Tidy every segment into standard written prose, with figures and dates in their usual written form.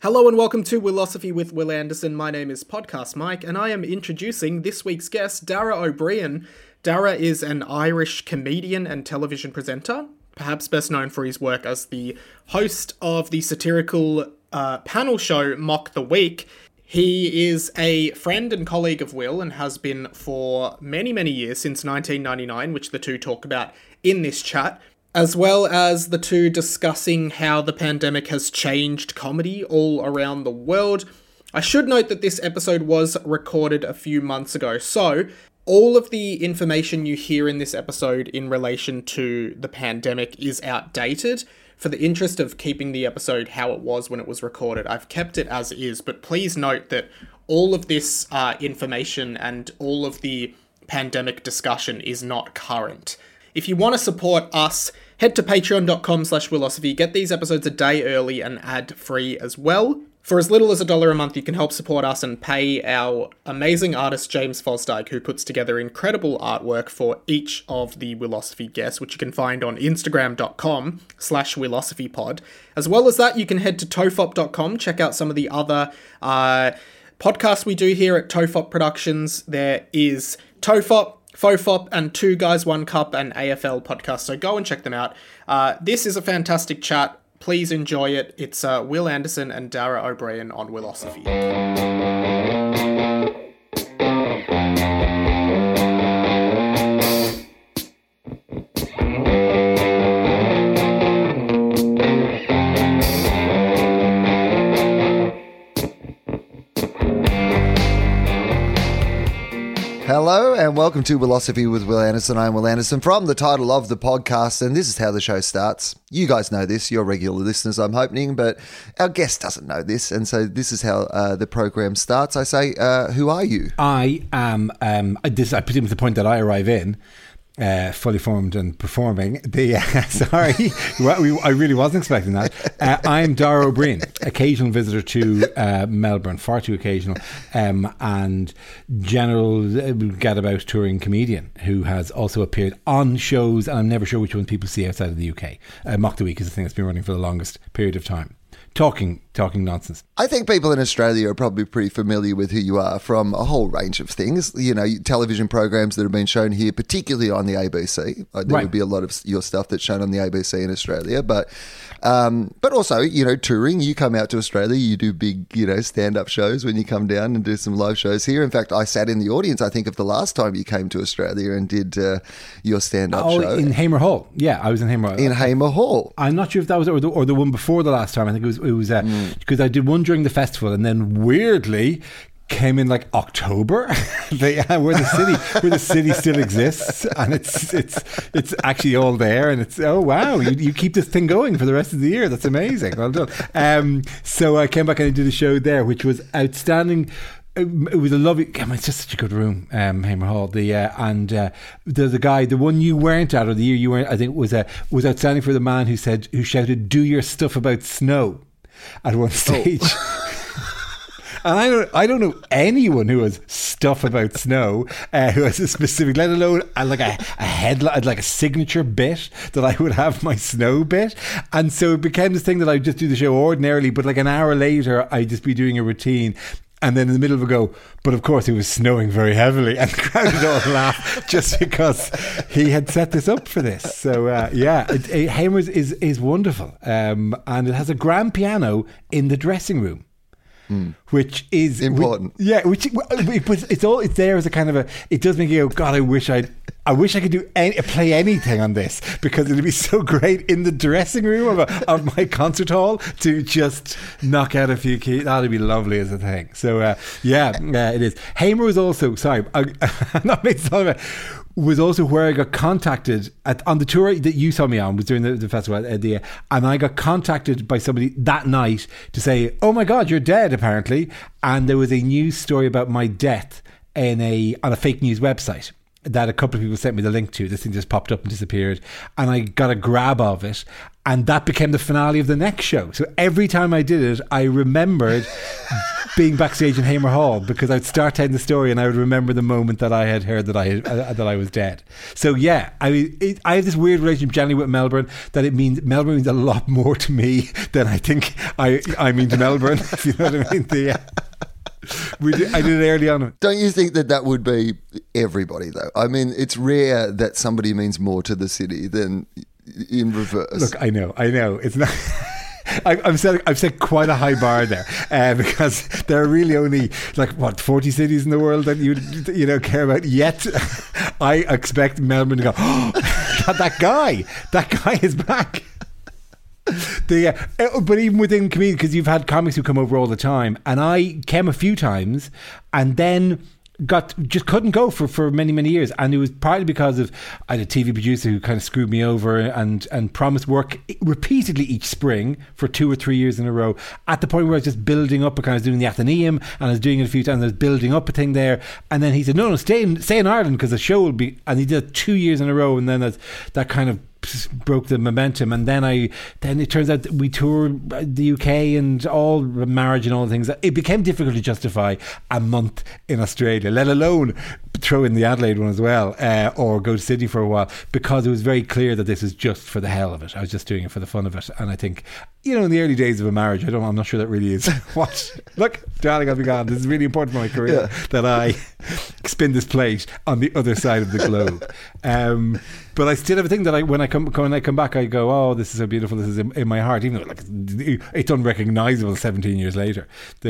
Hello and welcome to Willosophy with Will Anderson. My name is Podcast Mike, and I am introducing this week's guest, Dara Ó Briain. Dara is an Irish comedian and television presenter, perhaps best known for his work as the host of the satirical panel show Mock the Week. He is a friend and colleague of Will and has been for many, many years, since 1999, which the two talk about in this chat, as well as the two discussing how the pandemic has changed comedy all around the world. I should note that this episode was recorded a few months ago, so all of the information you hear in this episode in relation to the pandemic is outdated. For the interest of keeping the episode how it was when it was recorded, I've kept it as is, but please note that all of this information and all of the pandemic discussion is not current. If you want to support us, head to patreon.com/Willosophy, get these episodes a day early and ad-free as well. For as little as $1 a month, you can help support us and pay our amazing artist James Fosdyke, who puts together incredible artwork for each of the Willosophy guests, which you can find on instagram.com/willosophypod. As well as that, you can head to tofop.com, check out some of the other podcasts we do here at Tofop Productions. There is Tofop, Fofop, and Two Guys, One Cup, and AFL podcast, so go and check them out. This is a fantastic chat. Please enjoy it. It's Will Anderson and Dara Ó Briain on Willosophy. Hello and welcome to Willosophy with Will Anderson. I'm Will Anderson from the title of the podcast, and this is how the show starts. You guys know this, you're regular listeners, I'm hoping, but our guest doesn't know this, and so this is how the program starts. I say, who are you? I am, I presume it's the point that I arrive in, fully formed and performing. Sorry, I really wasn't expecting that. I'm Dara Ó Briain, occasional visitor to Melbourne, far too occasional, and general gadabout touring comedian who has also appeared on shows, and I'm never sure which one people see outside of the UK. Mock the Week is the thing that's been running for the longest period of time. Talking nonsense. I think people in Australia are probably pretty familiar with who you are from a whole range of things. You know, television programs that have been shown here, particularly on the ABC. There would be a lot of your stuff that's shown on the ABC in Australia, but also, you know, touring. You come out to Australia, you do big, you know, stand-up shows when you come down and do some live shows here. In fact, I sat in the audience, I think, of the last time you came to Australia and did your stand-up show. In Hamer Hall. Yeah, I was in Hamer Hall. In Hamer Hall. I'm not sure if that was or the one before the last time. I think it was because I did one during the festival, and then weirdly came in like October, where the city still exists, and it's actually all there, and it's oh wow, you keep this thing going for the rest of the year. That's amazing. Well done. So I came back and I did a show there, which was outstanding. It was a lovely. It's just such a good room, Hamer Hall. And there's a guy, the one you weren't at, or the year you weren't, I think was outstanding for the man who shouted, "Do your stuff about snow," at one stage. And I don't know anyone who has stuff about snow, who has a specific, let alone like a headline, like a signature bit that I would have my snow bit. And so it became this thing that I would just do the show ordinarily, but like an hour later, I'd just be doing a routine. And then in the middle of it go, but of course it was snowing very heavily, and the crowd would all laugh just because he had set this up for this. So Hamer's is wonderful, and it has a grand piano in the dressing room. Which is important. It's there as a kind of it does make you go, God, I wish I could play anything on this, because it'd be so great in the dressing room of my concert hall to just knock out a few keys. That'd be lovely as a thing. So it is. Hamer was also, sorry, I'm not making fun of it, was also where I got contacted on the tour that you saw me on, was during the festival, and I got contacted by somebody that night to say, oh my God, you're dead apparently, and there was a news story about my death on a fake news website. that a couple of people sent me the link to. This thing just popped up and disappeared, and I got a grab of it, and that became the finale of the next show. So every time I did it, I remembered being backstage in Hamer Hall, because I'd start telling the story and I would remember the moment that I had heard that I was dead. So yeah, I mean, I have this weird relationship generally with Melbourne, that Melbourne means a lot more to me than I think I mean to Melbourne. If you know what I mean. I did it early on. Don't you think that would be everybody though? I mean, it's rare that somebody means more to the city than in reverse. Look, I know. It's not. I've set quite a high bar there, because there are really only 40 cities in the world that you care about. Yet, I expect Melbourne to go, oh, that guy is back. But even within community, because you've had comics who come over all the time, and I came a few times, and then just couldn't go for many years, and it was partly because of I had a TV producer who kind of screwed me over and promised work repeatedly each spring for 2 or 3 years in a row, at the point where I was just building up. I was doing the Athenaeum, and I was doing it a few times. I was building up a thing there, and then he said, no, stay in Ireland, because the show will be, and he did it 2 years in a row, and then that kind of broke the momentum. And then it turns out that we toured the UK and all marriage and all the things. It became difficult to justify a month in Australia, let alone throw in the Adelaide one as well, or go to Sydney for a while, because it was very clear that this was just for the hell of it. I was just doing it for the fun of it. And I think, in the early days of a marriage, I'm not sure that really is what. Look, darling, I'll be gone. This is really important for my career, that I spin this plate on the other side of the globe. But I still have a thing that when I come back, I go, oh, this is so beautiful. This is in my heart, even though it's unrecognisable 17 years later.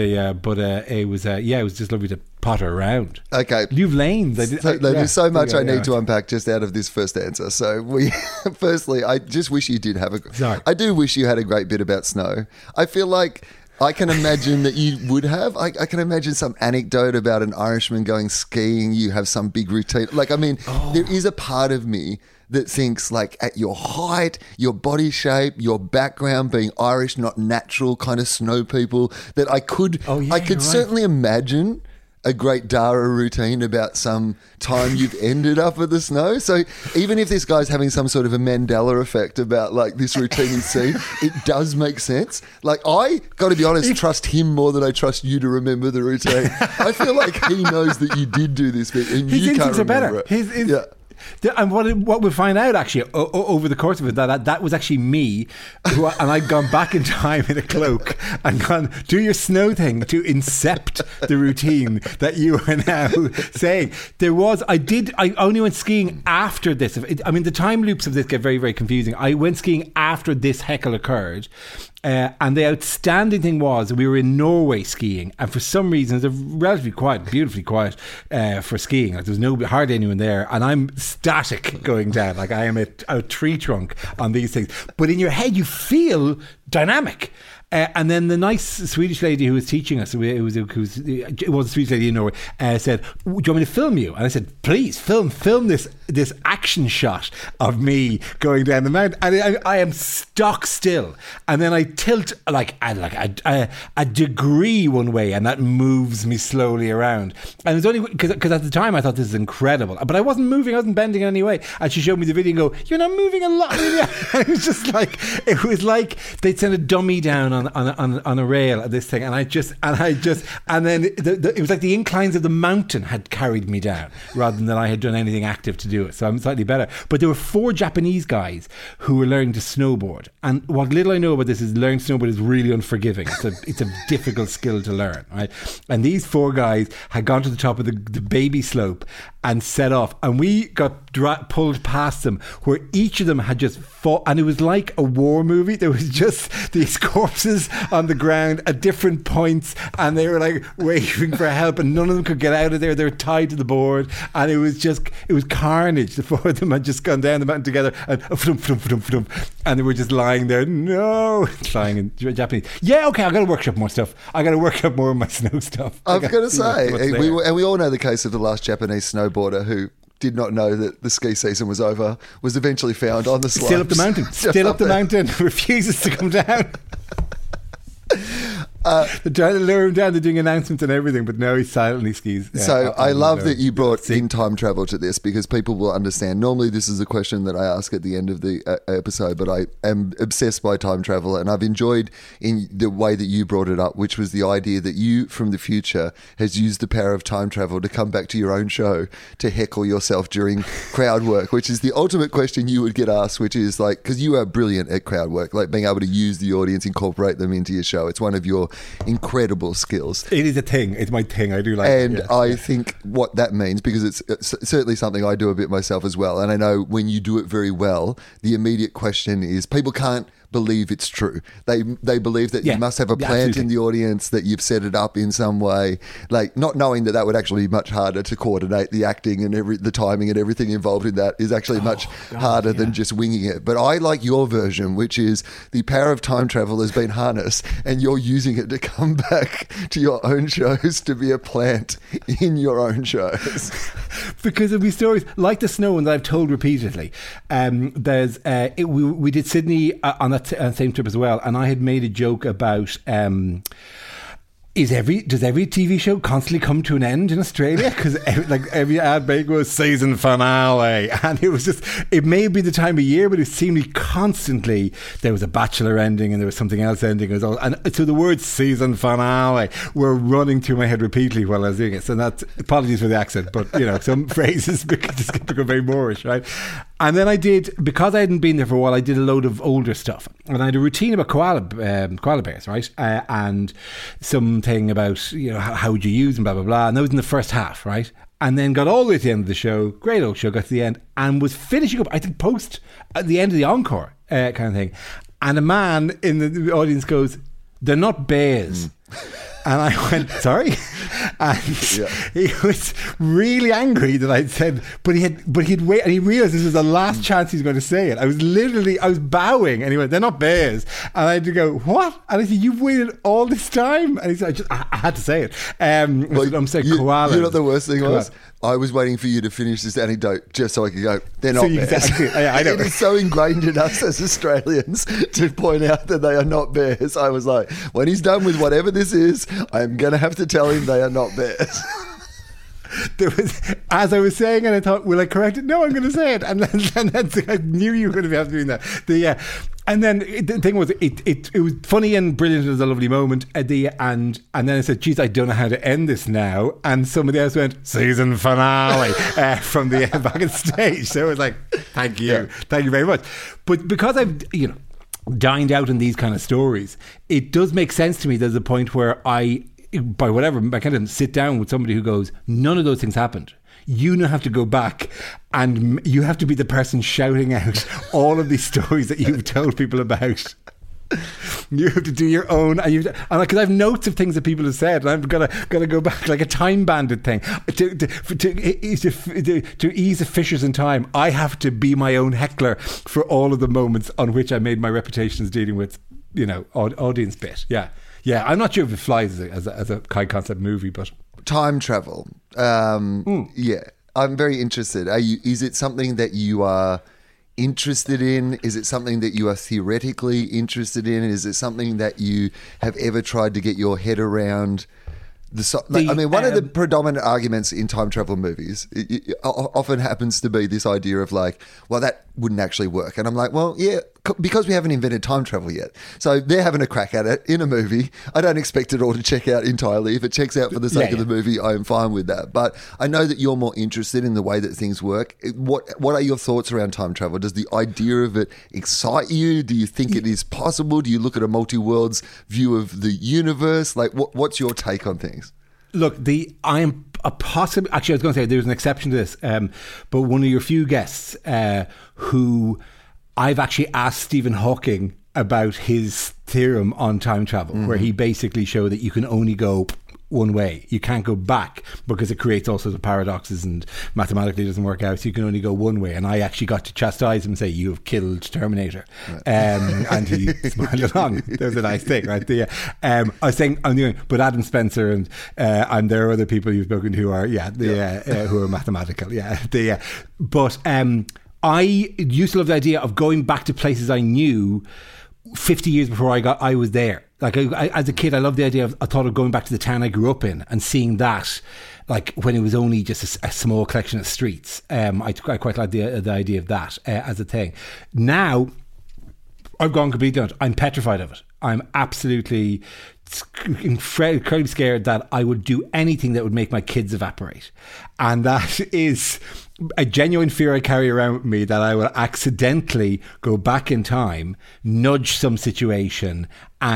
It was just lovely to potter around. Okay, you've lanes. There's so much I need to unpack just out of this first answer. So firstly, I just wish you did have I do wish you had a great bit about snow. I feel like I can imagine that you would have. I can imagine some anecdote about an Irishman going skiing. You have some big routine. There is a part of me that thinks, at your height, your body shape, your background being Irish, not natural kind of snow people, that I could certainly imagine a great Dara routine about some time you've ended up with the snow. So even if this guy's having some sort of a Mandela effect about this routine he's seen, it does make sense. I got to be honest, trust him more than I trust you to remember the routine. I feel like he knows that you did do this bit and you can't remember it. And what we find out actually over the course of it, that was actually me, and I'd gone back in time in a cloak and gone, do your snow thing to incept the routine that you are now saying. I only went skiing after this. The time loops of this get very, very confusing. I went skiing after this heckle occurred. And the outstanding thing was we were in Norway skiing, and for some reason it's a relatively quiet, beautifully quiet for skiing. There's hardly anyone there, and I'm static going down. I am a tree trunk on these things. But in your head, you feel dynamic. And then the nice Swedish lady who was teaching us, it was a Swedish lady in Norway, said, do you want me to film you? And I said, please, film this action shot of me going down the mountain. And I am stock still. And then I tilt a degree one way, and that moves me slowly around. And it's only because at the time I thought this is incredible. But I wasn't moving, I wasn't bending in any way. And she showed me the video and go, you're not moving a lot. It was just it was like they'd sent a dummy down on a rail at this thing, and then it was like the inclines of the mountain had carried me down rather than I had done anything active to do it. So I'm slightly better. But there were 4 Japanese guys who were learning to snowboard, and what little I know about this is learning snowboard is really unforgiving. It's a difficult skill to learn, right? And these 4 guys had gone to the top of the baby slope and set off, and we got pulled past them, where each of them had just fought, and it was like a war movie. There was just these corpses on the ground at different points, and they were waving for help, and none of them could get out of there. They were tied to the board, and it was carnage. The 4 of them had just gone down the mountain together, and they were just lying there, lying in Japanese. Yeah, okay, I got to workshop more stuff. I got to workshop more of my snow stuff. I've got to say, we all know the case of the last Japanese snowboarder who did not know that the ski season was over, was eventually found on the slopes. Still up the mountain, refuses to come down. They're trying to lure him down. They're doing announcements and everything, but no, he silently skis. So I love that you brought in time travel to this, because people will understand. Normally, this is a question that I ask at the end of the episode, but I am obsessed by time travel, and I've enjoyed in the way that you brought it up, which was the idea that you, from the future, has used the power of time travel to come back to your own show to heckle yourself during crowd work, which is the ultimate question you would get asked, which is like, because you are brilliant at crowd work, like being able to use the audience, incorporate them into your show. It's one of your incredible skills. It is a thing. It's my thing. I do like it. And I think what that means, because it's certainly something I do a bit myself as well, and I know when you do it very well, the immediate question is people can't believe it's true. They believe that you must have a plant in the audience, that you've set it up in some way, like not knowing that would actually be much harder to coordinate. The acting and the timing and everything involved in that is actually much harder than just winging it. But I like your version, which is the power of time travel has been harnessed and you're using it to come back to your own shows, to be a plant in your own shows. Because there'll be stories like the snow one that I've told repeatedly. We did Sydney on that same trip as well, and I had made a joke about does every TV show constantly come to an end in Australia? Because every ad break was season finale, and it may be the time of year, but it seemed like constantly there was a Bachelor ending and there was something else ending, and so the words season finale were running through my head repeatedly while I was doing it. So that's, apologies for the accent, but some phrases just become very Moorish, right? And then because I hadn't been there for a while, I did a load of older stuff, and I had a routine about koala bears, right? And something about how would you use them, blah blah blah. And that was in the first half, right? And then got all the way to the end of the show, great old show, got to the end, and was finishing up, I think, post at the end of the encore kind of thing. And a man in the audience goes, "They're not bears." And I went, "Sorry?" And he was really angry that I'd said, but he'd wait, and he realised this was the last chance he's going to say it. I was bowing, and he went, "They're not bears." And I had to go, "What?" And I said, "You've waited all this time?" And he said, I had to say it. I'm saying koalas. You know what the worst thing was? I was waiting for you to finish this anecdote just so I could go, "They're not bears." Exactly. I know. It is so ingrained in us as Australians to point out that they are not bears. I was like, when he's done with whatever this is, I'm going to have to tell him they are not bears. There was, as I was saying, and I thought, will I correct it? No, I'm going to say it. And then I knew you were going to be doing that. And then the thing was, it was funny and brilliant. It was a lovely moment. And then I said, "Geez, I don't know how to end this now." And somebody else went, "Season finale," from the back on stage. So it was like, thank you very much. But because I've dined out in these kind of stories, it does make sense to me. There's a point where I kind of sit down with somebody who goes, "None of those things happened." You now have to go back and you have to be the person shouting out all of these stories that you've told people about. You have to do your own, and because I have notes of things that people have said, and I've got to go back like a time banded thing to ease the fissures in time. I have to be my own heckler for all of the moments on which I made my reputations dealing with audience bit. Yeah. I'm not sure if it flies as a high concept movie, but time travel. Yeah, I'm very interested. Is it something that you are interested in? Is it something that you are theoretically interested in? Is it something that you have ever tried to get your head around? One of the predominant arguments in time travel movies often happens to be this idea of like, well, that wouldn't actually work. And I'm like, well, yeah, because we haven't invented time travel yet. So they're having a crack at it in a movie. I don't expect it all to check out entirely. If it checks out for the sake of the movie, I'm fine with that. But I know that you're more interested in the way that things work. What are your thoughts around time travel? Does the idea of it excite you? Do you think it is possible? Do you look at a multi-worlds view of the universe? Like, what's your take on things? Look, actually, I was going to say there's an exception to this, but one of your few guests who I've actually asked Stephen Hawking about his theorem on time travel, where he basically showed that you can only go one way. You can't go back because it creates all sorts of paradoxes and mathematically it doesn't work out. So you can only go one way. And I actually got to chastise him and say, "You have killed Terminator." And he smiled along. That was a nice thing, right? I was saying, but Adam Spencer and there are other people you've spoken to who are, who are mathematical. But I used to love the idea of going back to places I knew 50 years before I was there. Like as a kid, I loved the idea of, I thought of going back to the town I grew up in and seeing that, like when it was only just a small collection of streets. I quite like the idea of that as a thing. Now, I've gone completely on it. I'm petrified of it. I'm absolutely incredibly scared that I would do anything that would make my kids evaporate. And that is a genuine fear I carry around with me, that I will accidentally go back in time, nudge some situation,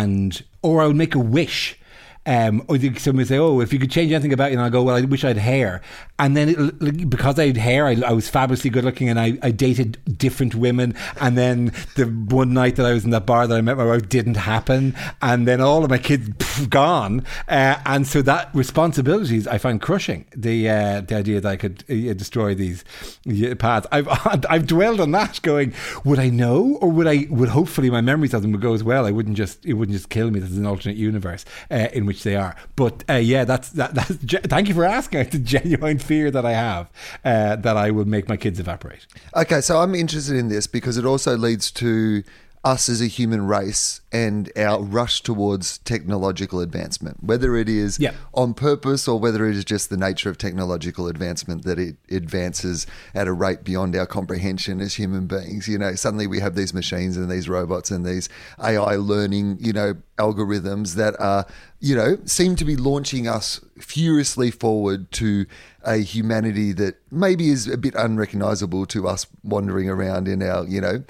or I'll make a wish. Or someone will say, oh, if you could change anything about you, and I'll go, well, I wish I had hair. And then because I had hair, I was fabulously good looking, and I dated different women. And then the one night that I was in that bar that I met my wife didn't happen. And then all of my kids gone. And so that responsibilities I find crushing. The idea that I could destroy these paths. I've dwelled on that, going, would I know, or would hopefully my memories of them would go as well? It wouldn't just kill me. There's an alternate universe in which they are. But that's thank you for asking. It's a genuine fear that I have, that I will make my kids evaporate. Okay, so I'm interested in this because it also leads to us as a human race and our rush towards technological advancement, whether it is on purpose or whether it is just the nature of technological advancement, that it advances at a rate beyond our comprehension as human beings. You know, suddenly we have these machines and these robots and these AI learning, algorithms that are, seem to be launching us furiously forward to a humanity that maybe is a bit unrecognizable to us wandering around in our,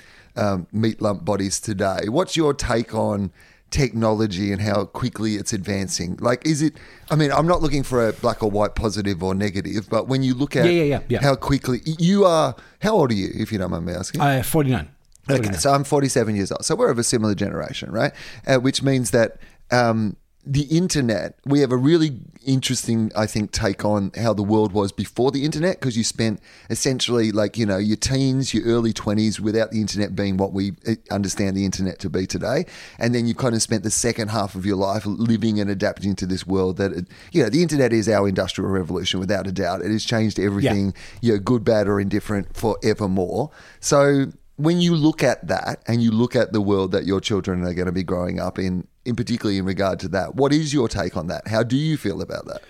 meat lump bodies today. What's your take on technology and how quickly it's advancing? Like, I'm not looking for a black or white positive or negative, but when you look at how quickly how old are you, if you don't mind me asking? 49. Okay, so I'm 47 years old. So we're of a similar generation, right? Which means that the internet, we have a really interesting, I think, take on how the world was before the internet, because you spent essentially your teens, your early 20s without the internet being what we understand the internet to be today. And then you've kind of spent the second half of your life living and adapting to this world that, the internet is our industrial revolution without a doubt. It has changed everything, good, bad or indifferent, forevermore. So when you look at that and you look at the world that your children are going to be growing up in particularly in regard to that, what is your take on that? How do you feel about that?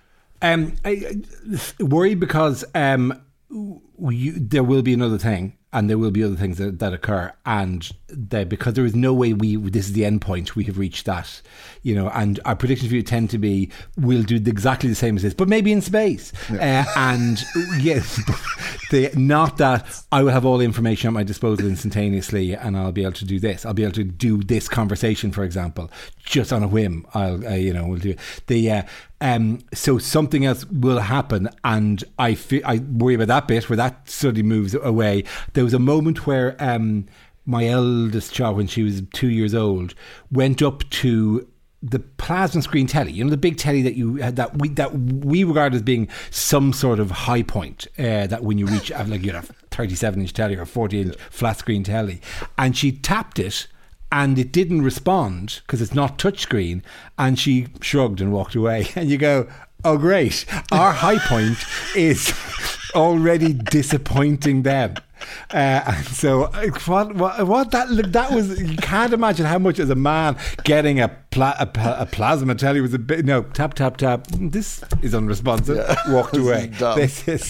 I worry because there will be another thing, and there will be other things that occur, and because there is no way this is the end point, we have reached that, and our predictions for you tend to be, we'll do exactly the same as this, but maybe in space. And yes, not that I will have all the information at my disposal instantaneously and I'll be able to do this. I'll be able to do this conversation, for example, just on a whim. We'll do it. So something else will happen, and I worry about that bit where that suddenly moves away. There was a moment where my eldest child, when she was 2 years old, went up to the plasma screen telly, the big telly that we regard as being some sort of high point, that when you reach, like, you'd have a 37-inch telly or a 40-inch flat screen telly, and she tapped it and it didn't respond because it's not touchscreen, and she shrugged and walked away. And you go, oh great, our high point is already disappointing them. And so what that was, you can't imagine how much as a man getting a plasma telly was a bit, tap tap tap, this is unresponsive, walked away. This is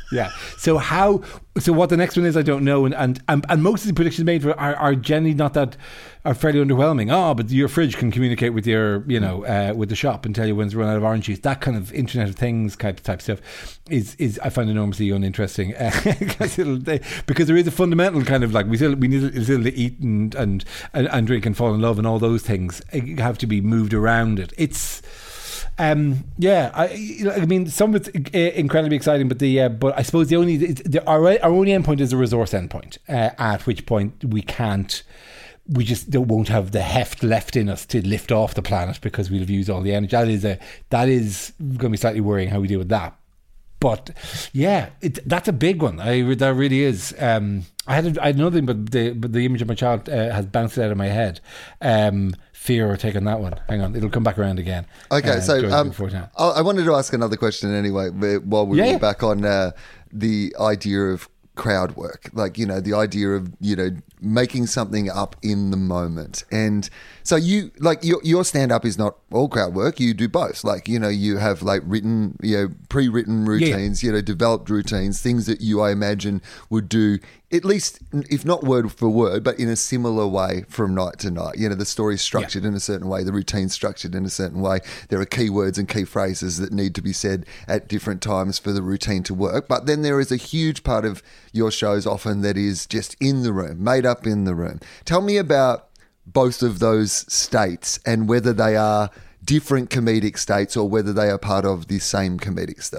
so what the next one is, I don't know, and most of the predictions made are generally are fairly underwhelming. But your fridge can communicate with your with the shop and tell you when it's run out of orange juice. That kind of Internet of Things type stuff is I find enormously uninteresting, because there is a fundamental kind of, like, we need to eat and drink and fall in love, and all those things have to be moved around it. It's some of it's incredibly exciting, but I suppose our only endpoint is a resource endpoint, at which point we just won't have the heft left in us to lift off the planet because we'll have used all the energy. That is going to be slightly worrying how we deal with that. But that's a big one. That really is. I had another thing, but the image of my child has bounced out of my head. Fear or take on that one. Hang on, it'll come back around again. Okay, so I wanted to ask another question anyway while we were back on the idea of crowd work, like, you know, the idea of, you know, making something up in the moment. And so you, like, your stand-up is not all crowd work. You do both. Like, you know, you have like written, you know, pre-written routines, you know, developed routines, things that you, I imagine, would do at least, if not word for word, but in a similar way from night to night. You know, the story's structured in a certain way, the routine's structured in a certain way. There are key words and key phrases that need to be said at different times for the routine to work. But then there is a huge part of your shows often that is just in the room, made up in the room. Tell me about both of those states and whether they are different comedic states or whether they are part of the same comedic state.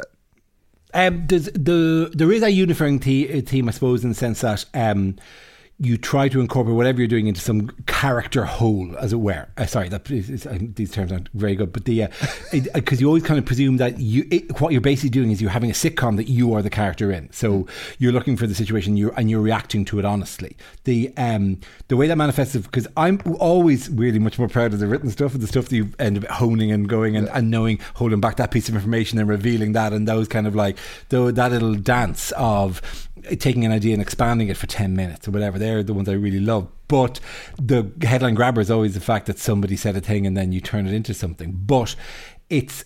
There is a unifying theme, I suppose, in the sense that you try to incorporate whatever you're doing into some character whole, as it were. Sorry, these terms aren't very good, but because you always kind of presume that what you're basically doing is you're having a sitcom that you are the character in. So you're looking for the situation and you're reacting to it honestly. The way that manifests, because I'm always really much more proud of the written stuff and the stuff that you end up honing and going and knowing, holding back that piece of information and revealing that, and those kind of like that little dance of taking an idea and expanding it for 10 minutes or whatever. They're the ones I really love. But the headline grabber is always the fact that somebody said a thing and then you turn it into something. But it's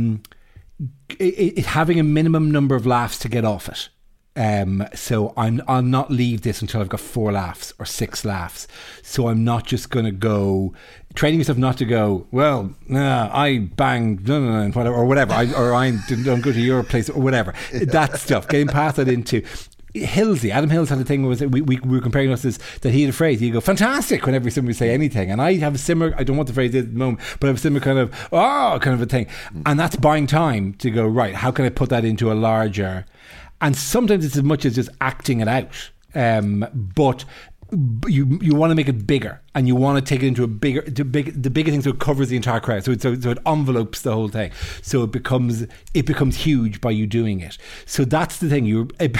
it having a minimum number of laughs to get off it. So I'll not leave this until I've got 4 laughs or 6 laughs. So I'm not just going to go training yourself not to go, well, I banged whatever, or whatever, I don't go to your place or whatever. That stuff, getting past that into Hillsy. Adam Hills had a thing where we were comparing us as that he had a phrase. He'd go, fantastic, whenever somebody say anything. And I have a similar, I don't want the phrase at the moment, but I have a similar kind of a thing. And that's buying time to go, right, how can I put that into a larger... And sometimes it's as much as just acting it out. But you want to make it bigger, and you want to take it into the bigger thing, so it covers the entire crowd, so it envelopes the whole thing, so it becomes huge by you doing it. So that's the thing.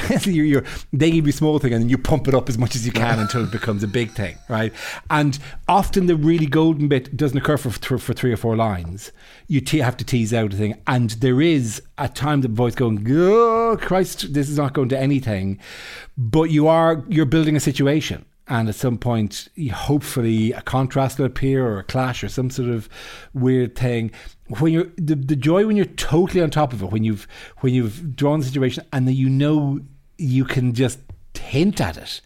They give you a small thing and then you pump it up as much as you can until it becomes a big thing, right? And often the really golden bit doesn't occur for 3 or 4 lines. You have to tease out a thing, and there is at times the voice going, oh Christ, this is not going to anything, but you're building a situation. And at some point, hopefully, a contrast will appear, or a clash, or some sort of weird thing. When you're the joy when you're totally on top of it, when you've drawn the situation, and then you can just hint at it,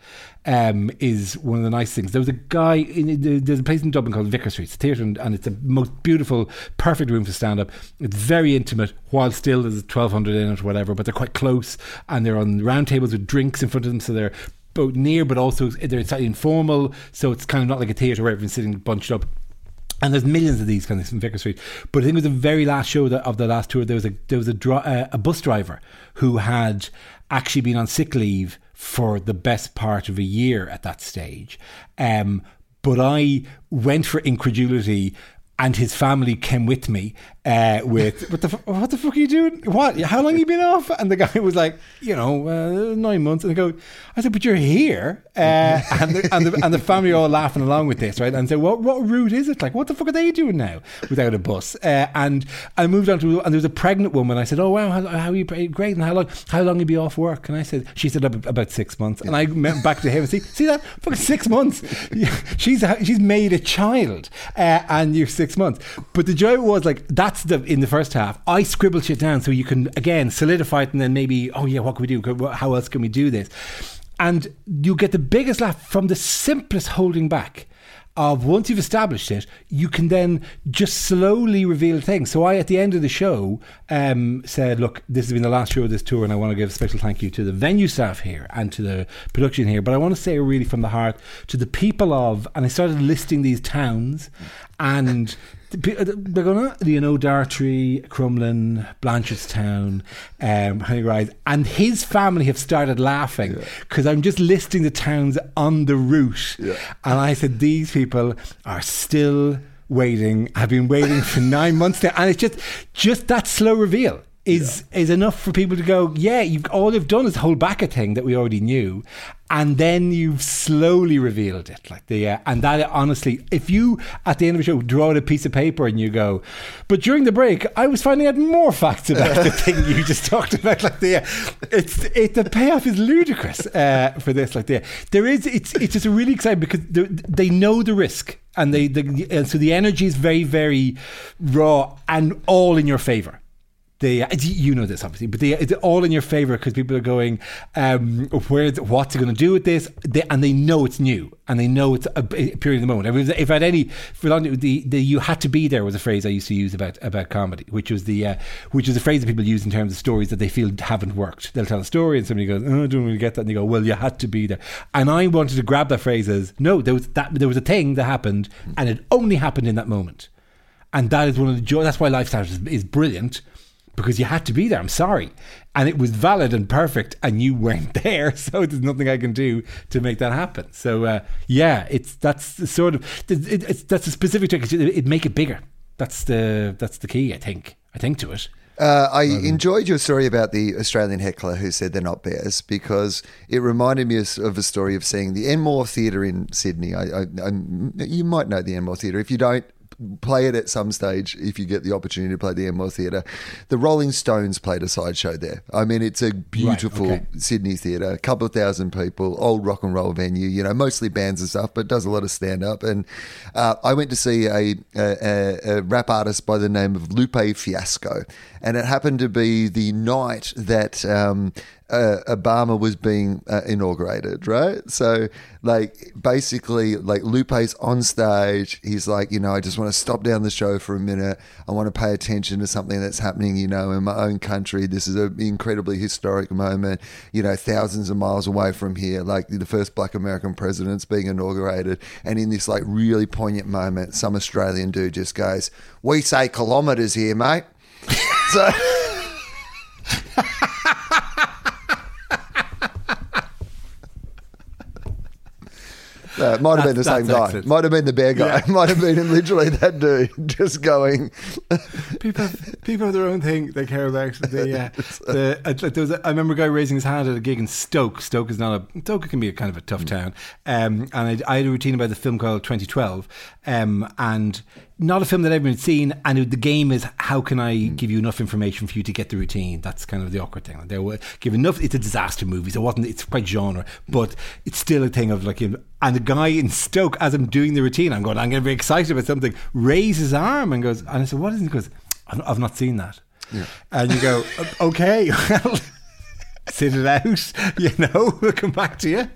is one of the nice things. There was a guy there's a place in Dublin called Vicar Street. It's a theatre, and it's the most beautiful, perfect room for stand up. It's very intimate, while still there's 1,200 in it, or whatever. But they're quite close, and they're on round tables with drinks in front of them, so they're both near, but also they're slightly informal, so it's kind of not like a theatre where everyone's sitting bunched up. And there's millions of these kind of things in Vicar Street. But I think it was the very last show of the last tour. There was a bus driver who had actually been on sick leave for the best part of a year at that stage. But I went for incredulity, and his family came with me with, what the fuck are you doing? What? How long have you been off? And the guy was like, 9 months. And I said, but you're here. And the family are all laughing along with this, right? And said, what route is it? Like, what the fuck are they doing now without a bus? And I moved on to, and there was a pregnant woman. I said, oh wow, how are you? Great. And how long you be off work? And she said about 6 months. And I went back to him and see that fucking 6 months. She's made a child, and you're 6 months. But the joy was like, that's in the first half. I scribbled shit down so you can again solidify it, and then maybe, oh yeah, what can we do? How else can we do this? And you get the biggest laugh from the simplest holding back of, once you've established it, you can then just slowly reveal things. So I, at the end of the show, said, look, this has been the last show of this tour, and I want to give a special thank you to the venue staff here and to the production here, but I want to say really from the heart to the people of, and I started listing these towns, and they're going to, Dartry, Crumlin, Blanchardstown, Honeyrise, and his family have started laughing because I'm just listing the towns on the route. Yeah. And I said, these people are still waiting, have been waiting for 9 months now. And it's just that slow reveal is enough for people to go, yeah, all you've done is hold back a thing that we already knew, and then you've slowly revealed it. And that, honestly, if you at the end of the show draw out a piece of paper and you go, but during the break I was finding out more facts about the thing you just talked about, the payoff is ludicrous for this. It's just really exciting because they know the risk, and and so the energy is very, very raw and all in your favor. You know this obviously, but it's all in your favor because people are going, what's it going to do with this? And they know it's new, and they know it's a period of the moment. If at any, you had to be there was a phrase I used to use about comedy, which was a phrase that people use in terms of stories that they feel haven't worked. They'll tell a story and somebody goes, oh, I don't really get that, and they go, well, you had to be there. And I wanted to grab that phrase as, no, there was a thing that happened, and it only happened in that moment. And that is one of the joy. That's why Lifestars is brilliant. Because you had to be there, I'm sorry. And it was valid and perfect, and you weren't there, so there's nothing I can do to make that happen. So, that's a specific trick. It make it bigger. That's the key, I think to it. I enjoyed your story about the Australian heckler who said they're not bears, because it reminded me of a story of seeing the Enmore Theatre in Sydney. You might know the Enmore Theatre. If you don't, play it at some stage if you get the opportunity to play the Enmore Theatre. The Rolling Stones played a sideshow there. I mean, it's a beautiful Sydney theatre, a couple of thousand people, old rock and roll venue, mostly bands and stuff, but does a lot of stand-up. And I went to see a rap artist by the name of Lupe Fiasco, and it happened to be the night that Obama was being inaugurated, right? So, basically, Lupe's on stage. He's like, I just want to stop down the show for a minute. I want to pay attention to something that's happening, in my own country. This is an incredibly historic moment, thousands of miles away from here, the first black American president's being inaugurated. And in this, really poignant moment, some Australian dude just goes, "We say kilometres here, mate." So... it might have been the same guy. Excellent. Might have been the bear guy. Yeah. Might have been literally that dude just going. People have their own thing they care about. I remember a guy raising his hand at a gig in Stoke. Stoke can be a kind of a tough town. And I had a routine about the film called 2012, and not a film that everyone had seen. And the game is, how can I give you enough information for you to get the routine? That's kind of the awkward thing. They were give enough. It's a disaster movie, so it's quite genre, but it's still a thing of and the guy in Stoke, as I'm doing the routine, I'm going to be excited about something, raise his arm and goes, and I said, what is it? He goes, I've not seen that. Yeah. And you go, okay, well, sit it out, we'll come back to you.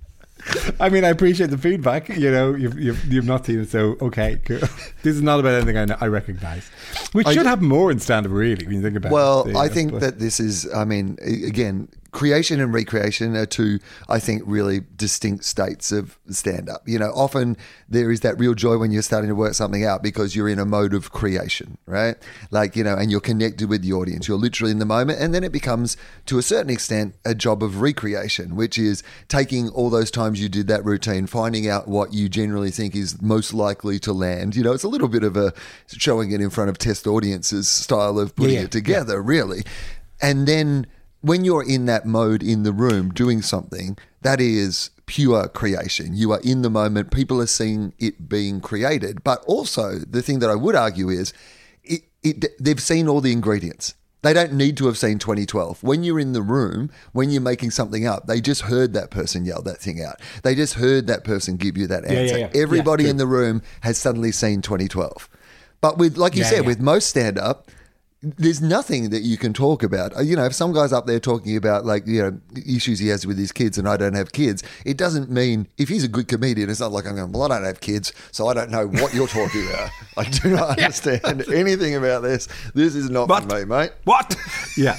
I mean, I appreciate the feedback. You've not seen it, so okay, cool. This is not about anything I recognise, which should happen more in stand-up, really, when you think about it. Well, I think that this is, again, creation and recreation are two, I think, really distinct states of stand-up. Often there is that real joy when you're starting to work something out because you're in a mode of creation, right? And you're connected with the audience. You're literally in the moment. And then it becomes, to a certain extent, a job of recreation, which is taking all those times you did that routine, finding out what you generally think is most likely to land. It's a little bit of a showing it in front of test audiences style of putting it together, really. And then when you're in that mode in the room doing something, that is pure creation. You are in the moment. People are seeing it being created. But also, the thing that I would argue is they've seen all the ingredients. They don't need to have seen 2012. When you're in the room, when you're making something up, they just heard that person yell that thing out. They just heard that person give you that answer. Yeah. Everybody in the room has suddenly seen 2012. But with, like you said, with most stand-up, there's nothing that you can talk about. If some guy's up there talking about issues he has with his kids and I don't have kids, it doesn't mean, if he's a good comedian, it's not like I'm going, well, I don't have kids, so I don't know what you're talking about. I do not understand anything about this. This is not for me, mate. What? Yeah.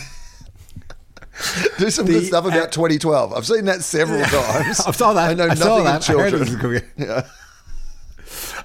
Do some good stuff about 2012. I've seen that several times. I saw that. I know nothing of children. Yeah.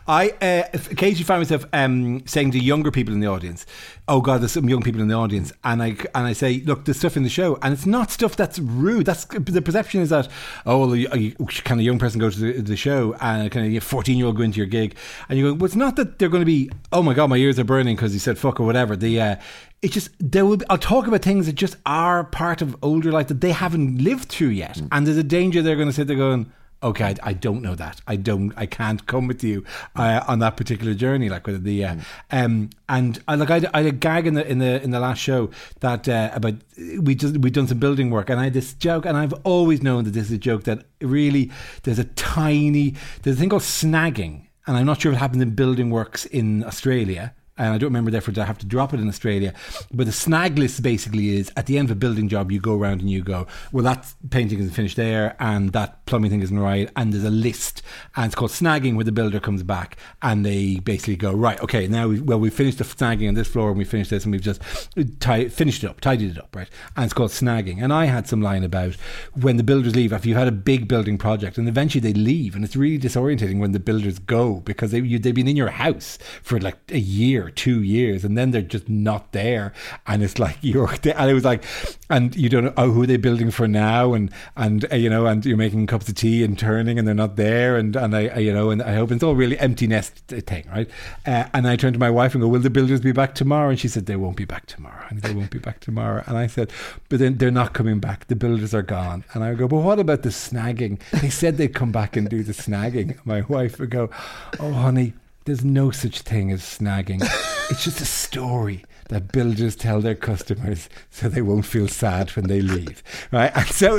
I occasionally find myself saying to younger people in the audience, oh God, there's some young people in the audience, and I say, look, there's stuff in the show, and it's not stuff that's rude. That's the perception is that, oh, well, can a young person go to the show, and can a 14-year-old go into your gig, and you go, well, it's not that they're going to be, oh my God, my ears are burning because he said fuck or whatever. It's just I'll talk about things that just are part of older life that they haven't lived through yet, and there's a danger they're going to sit there going, okay, I don't know that. I can't come with you on that particular journey. Like with the and I had a gag in the last show that about we'd done some building work, and I had this joke, and I've always known that this is a joke that really there's a thing called snagging, and I'm not sure if it happens in building works in Australia. And I don't remember, therefore, I have to drop it in Australia. But the snag list basically is, at the end of a building job, you go around and you go, well, that painting isn't finished there, and that plumbing thing isn't right, and there's a list. And it's called snagging, where the builder comes back, and they basically go, right, okay, now we finished the snagging on this floor, and we finished this, and we've just finished it up, tidied it up, right? And it's called snagging. And I had some line about when the builders leave, if you've had a big building project, and eventually they leave, and it's really disorientating when the builders go, because they've been in your house for like a year, 2 years, and then they're just not there, and it's like and it was like, and you don't know who they're building for now, and you know, and you're making cups of tea and turning, and they're not there, and I you know, and I hope it's all really empty nest thing, right? And I turned to my wife and go, will the builders be back tomorrow? And she said, they won't be back tomorrow. And they won't be back tomorrow. And I said, but then they're not coming back. The builders are gone. And I go, but what about the snagging? They said they'd come back and do the snagging. My wife would go, oh honey, there's no such thing as snagging. It's just a story that builders tell their customers so they won't feel sad when they leave, right? And so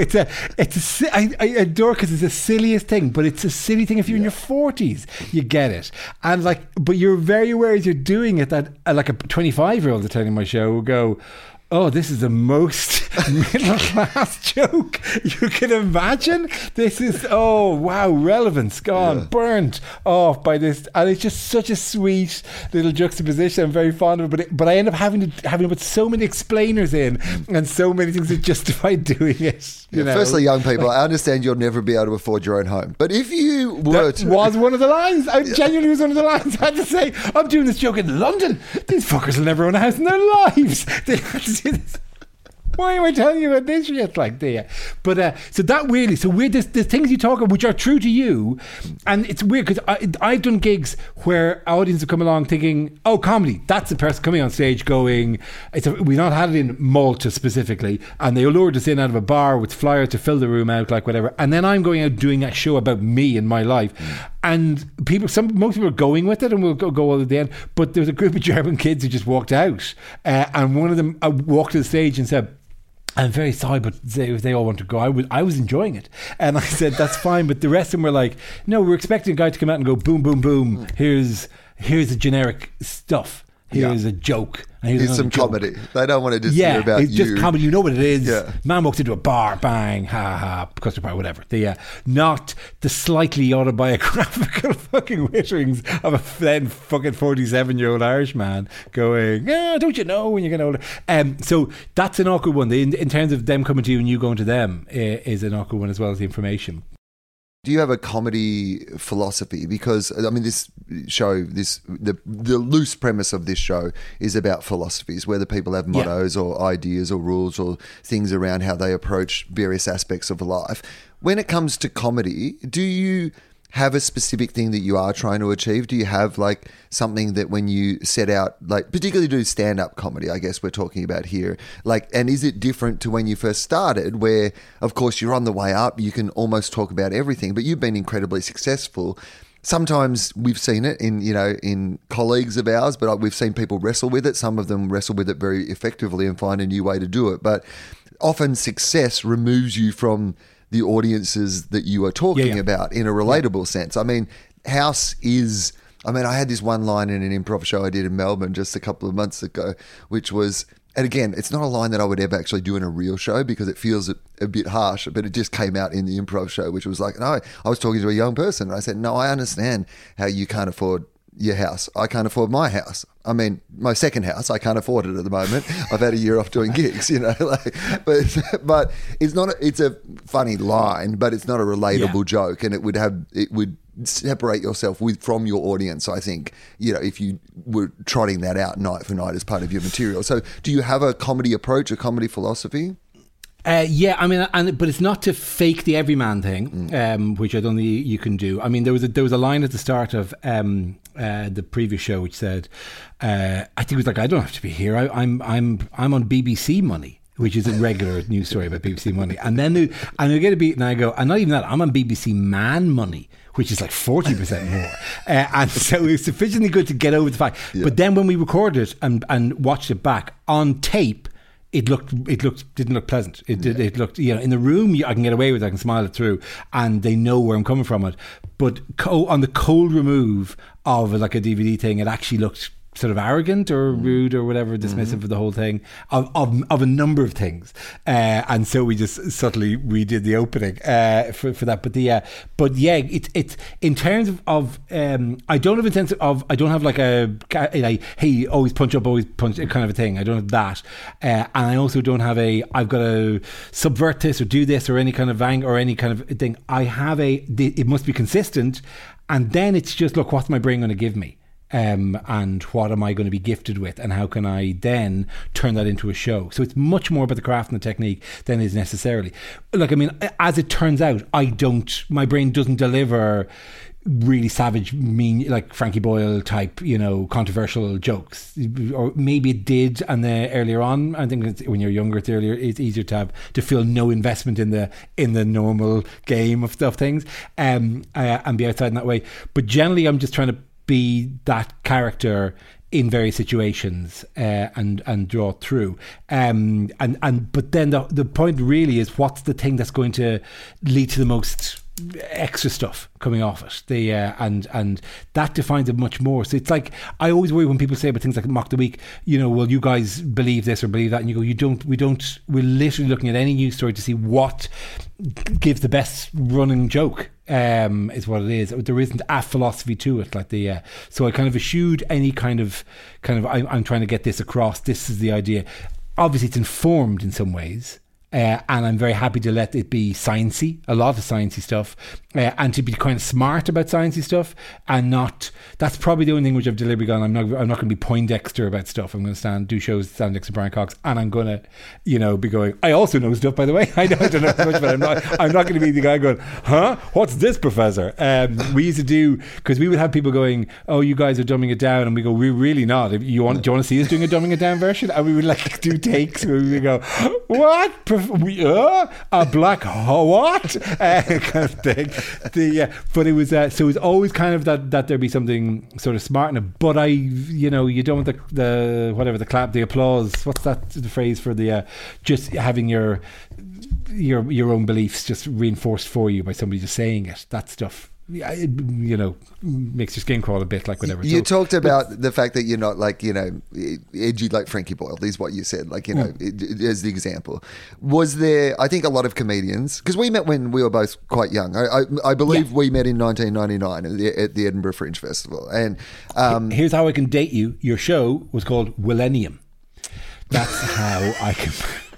I adore, because it's the silliest thing, but it's a silly thing if you're in your 40s, you get it. And like, but you're very aware as you're doing it that like a 25-year-old attending my show will go, oh, this is the most middle class joke you can imagine. This is, oh wow, relevance gone, burnt off by this, and it's just such a sweet little juxtaposition. I'm very fond of it, but I end up having to put so many explainers in and so many things to justify doing it. You know? Firstly, young people, I understand you'll never be able to afford your own home, but if you were that was one of the lines. I genuinely was one of the lines. I had to say, I'm doing this joke in London. These fuckers will never own a house in their lives. They had to do this. Why am I telling you about this shit like that? But so that really, so weird. There's things you talk about which are true to you, and it's weird because I've done gigs where audiences have come along thinking, oh, comedy, that's the person coming on stage going, we've not had it in Malta specifically, and they lured us in out of a bar with flyers to fill the room out, like whatever, and then I'm going out doing a show about me and my life, and most people are going with it, and we'll go all at the end. But there's a group of German kids who just walked out, and one of them walked to the stage and said, I'm very sorry, but they all want to go. I was enjoying it. And I said, that's fine. But the rest of them were like, no, we're expecting a guy to come out and go, boom, boom, boom. Here's the generic stuff. Here's a joke. Here's some comedy. They don't want to just hear about it's just comedy. You know what it is. Yeah. Man walks into a bar, bang, ha ha, custard pie, whatever. Not the slightly autobiographical fucking witterings of a then fucking 47-year-old Irish man going, don't you know when you get older? So that's an awkward one. In terms of them coming to you and you going to them is an awkward one, as well as the information. Do you have a comedy philosophy? Because, I mean, this show, the loose premise of this show is about philosophies, whether people have mottos or ideas or rules or things around how they approach various aspects of life. When it comes to comedy, do you have a specific thing that you are trying to achieve? Do you have like something that when you set out, like particularly do stand-up comedy, I guess we're talking about here, like, and is it different to when you first started where, of course, you're on the way up, you can almost talk about everything, but you've been incredibly successful. Sometimes we've seen it in colleagues of ours, but we've seen people wrestle with it. Some of them wrestle with it very effectively and find a new way to do it. But often success removes you from the audiences that you are talking about in a relatable sense. I mean, House is... I mean, I had this one line in an improv show I did in Melbourne just a couple of months ago, which was... And again, it's not a line that I would ever actually do in a real show because it feels a bit harsh, but it just came out in the improv show, which was like, no, I was talking to a young person. And I said, no, I understand how you can't afford your house. I can't afford my house. I mean, my second house, I can't afford it at the moment. I've had a year off doing gigs, but it's not. It's a funny line, but it's not a relatable joke, and it would separate yourself from your audience, I think, if you were trotting that out night for night as part of your material. So do you have a comedy approach, a comedy philosophy? Yeah, I mean, but it's not to fake the everyman thing, which I don't think you can do. I mean, there was a line at the start of the previous show which said, I think it was like, I don't have to be here. I'm on BBC Money, which is a regular news story about BBC Money. And then they get a beat, and I go, and not even that, I'm on BBC Man Money, which is like 40% more. And so it was sufficiently good to get over the fact. Yeah. But then when we recorded it and watched it back on tape, it didn't look pleasant. It looked, in the room, I can get away with it, I can smile it through, and they know where I'm coming from it. But on the cold remove of like a DVD thing, it actually looked sort of arrogant or rude or whatever, dismissive of the whole thing, of a number of things, and so we just subtly redid the opening for that. But it's in terms of I don't have a sense of, I don't have like hey, always punch up, always punch, kind of a thing. I don't have that, and I also don't have I've got to subvert this or do this or any kind of or any kind of thing. I have it must be consistent, and then it's just, look, what's my brain going to give me? And what am I going to be gifted with, and how can I then turn that into a show? So it's much more about the craft and the technique than is necessarily. Like, I mean, as it turns out, my brain doesn't deliver really savage, mean, like Frankie Boyle type, controversial jokes. Or maybe it did, and earlier on, I think when you're younger, it's easier to feel no investment in the normal game of things, and be outside in that way. But generally, I'm just trying to be that character in various situations, and draw through, but then the point really is, what's the thing that's going to lead to the most extra stuff coming off it, and that defines it much more. So it's like, I always worry when people say about things like Mock the Week, well, you guys believe this or believe that, and you go, we're literally looking at any news story to see what gives the best running joke, is what it is. There isn't a philosophy to it, like so I kind of eschewed any kind of I'm trying to get this across, this is the idea. Obviously it's informed in some ways, and I'm very happy to let it be sciencey, a lot of sciencey stuff, and to be kind of smart about sciencey stuff, and not. That's probably the only thing which I've deliberately gone. I'm not going to be Poindexter about stuff. I'm going to do shows with Sam Dixon, Brian Cox, and I'm going to, be going, I also know stuff, by the way. I don't know much, but I'm not going to be the guy going, huh? What's this, Professor? We used to do, because we would have people going, oh, you guys are dumbing it down, and we go, we're really not. Do you want to see us doing a dumbing it down version? And we would like do takes where we would go, what? A black what? Kind of thing. But it was so it was always kind of that there'd be something sort of smart in it. But you don't want the whatever, the clap, the applause. What's that, the phrase for the just having your own beliefs just reinforced for you by somebody just saying it? That stuff, makes your skin crawl a bit, like whatever. You talked about the fact that you're not like, edgy like Frankie Boyle, is what you said, like, as the example. Was there, I think a lot of comedians, because we met when we were both quite young. I believe we met in 1999 at the Edinburgh Fringe Festival. And here's how I can date you. Your show was called Millennium. That's how I can...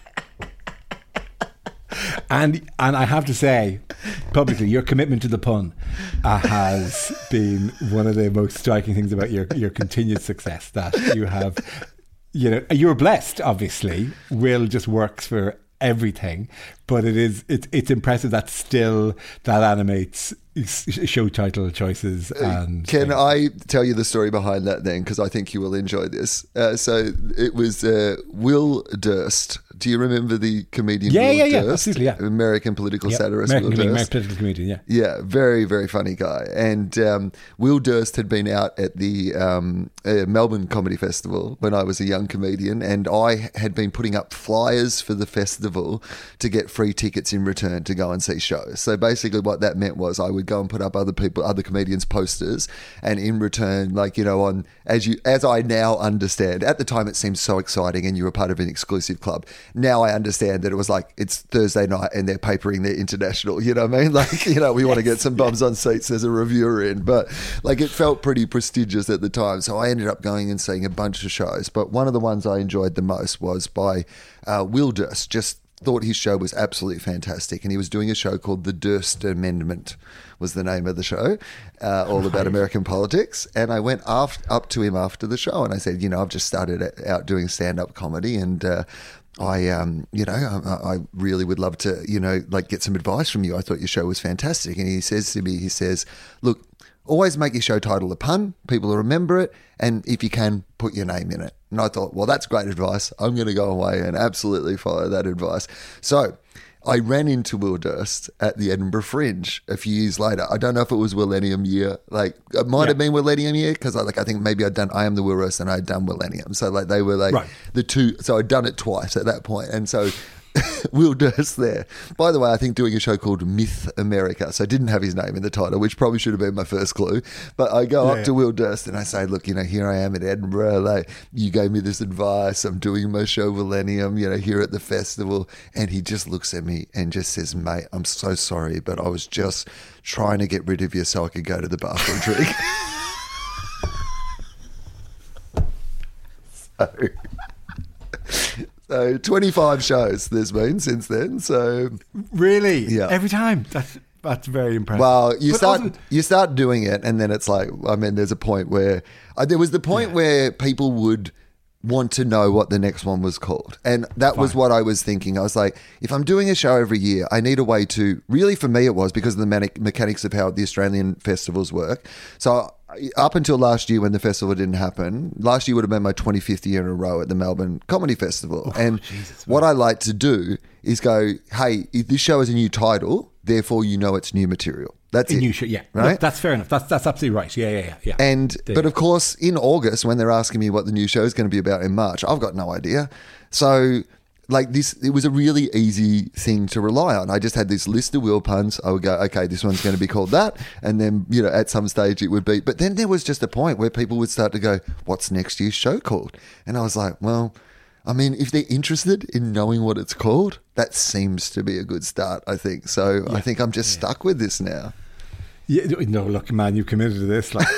And I have to say, publicly, your commitment to the pun has been one of the most striking things about your continued success. That you have, you're blessed. Obviously, Will just works for everything, but it's impressive that still that animates show title choices. And can I tell you the story behind that then, because I think you will enjoy this. So it was Will Durst. Do you remember the comedian Will Durst? Yeah, absolutely, yeah. American political satirist. American political comedian, yeah. Yeah, very, very funny guy. And Will Durst had been out at the Melbourne Comedy Festival when I was a young comedian, and I had been putting up flyers for the festival to get free tickets in return to go and see shows. So basically what that meant was I would go and put up other comedians' posters, and in return, like, on, as I now understand, at the time it seemed so exciting and you were part of an exclusive club. Now I understand that it was like, it's Thursday night and they're papering their international, you know what I mean? Like, we want to get some bums on seats, there's a reviewer in, but like it felt pretty prestigious at the time. So I ended up going and seeing a bunch of shows, but one of the ones I enjoyed the most was by Will Durst, just thought his show was absolutely fantastic, and he was doing a show called The Durst Amendment was the name of the show, all about American politics. And I went up to him after the show and I said, I've just started out doing stand-up comedy, and I really would love to, get some advice from you. I thought your show was fantastic. And he says to me, look, always make your show title a pun. People will remember it. And if you can, put your name in it. And I thought, well, that's great advice. I'm going to go away and absolutely follow that advice. So I ran into Will Durst at the Edinburgh Fringe a few years later. I don't know if it was Millennium Year. Like, it might have been Millennium Year, because I think maybe I'd done I Am the Will Durst and I'd done Millennium. So like they were like the two. So I'd done it twice at that point. And so Will Durst there. By the way, I think doing a show called Myth America, so I didn't have his name in the title, which probably should have been my first clue. But I go up to Will Durst and I say, look, here I am at Edinburgh. Like, you gave me this advice. I'm doing my show Millennium, here at the festival. And he just looks at me and just says, mate, I'm so sorry, but I was just trying to get rid of you so I could go to the bathroom drink. So 25 shows there's been since then. So really, yeah, every time. That's very impressive. Well, you start doing it, and then it's like, there's a point where there was the point where people would want to know what the next one was called, and that was what I was thinking. I was like, if I'm doing a show every year, I need a way to really. For me, it was because of the mechanics of how the Australian festivals work. So up until last year, when the festival didn't happen, last year would have been my 25th year in a row at the Melbourne Comedy Festival. What I like to do is go, hey, if this show has a new title, therefore it's new material. That's it. New show, yeah. Right? Look, that's fair enough. That's absolutely right. Yeah. But of course, in August, when they're asking me what the new show is going to be about in March, I've got no idea. So it was a really easy thing to rely on. I just had this list of Will puns. I would go, okay, this one's going to be called that. And then, at some stage it would be. But then there was just a point where people would start to go, what's next year's show called? And I was like, well, if they're interested in knowing what it's called, that seems to be a good start, I think. So I think I'm just stuck with this now. Yeah, no, look, man, you've committed to this. Like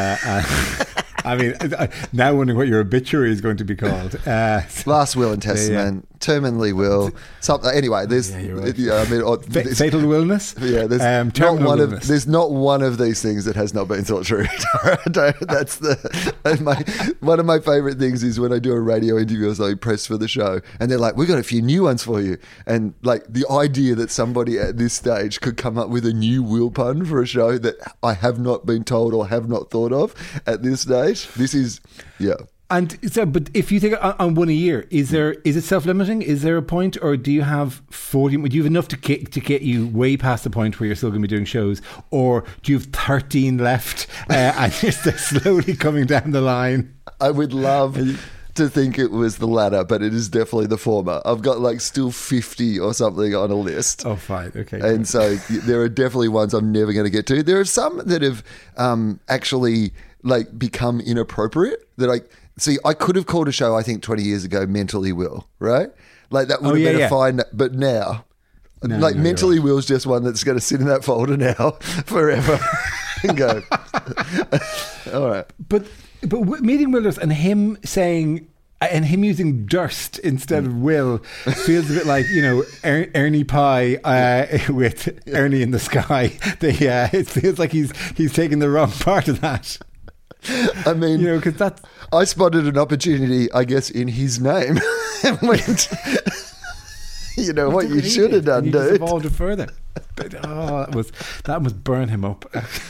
now wondering what your obituary is going to be called. Last will and testament, terminally will. Something. Anyway, there's fatal willness. Yeah, there's not one of these things that has not been thought through. That's one of my favourite things is when I do a radio interview as I press for the show, and they're like, "We've got a few new ones for you," and like the idea that somebody at this stage could come up with a new will pun for a show that I have not been told or have not thought of at this stage. This is, And so, but if you think on one a year, is it self-limiting? Is there a point, or do you have 40? Do you have enough to get you way past the point where you're still going to be doing shows, or do you have 13 left and they're slowly coming down the line? I would love to think it was the latter, but it is definitely the former. I've got still 50 or something on a list. Oh, fine, okay. And so there are definitely ones I'm never going to get to. There are some that have actually become inappropriate. That I could have called a show, I think 20 years ago, Mentally Will, right? Like that would have been a fine, but now, Mentally Will's just one that's going to sit in that folder now forever and go, all right. But meeting Will Durst and him saying, and him using Durst instead of Will feels a bit like, Ernie Pie with Ernie in the Sky. It feels like he's taking the wrong part of that. I mean, because that's... I spotted an opportunity, I guess, in his name and went, what you should have done, dude. Evolved it further. But, that must burn him up.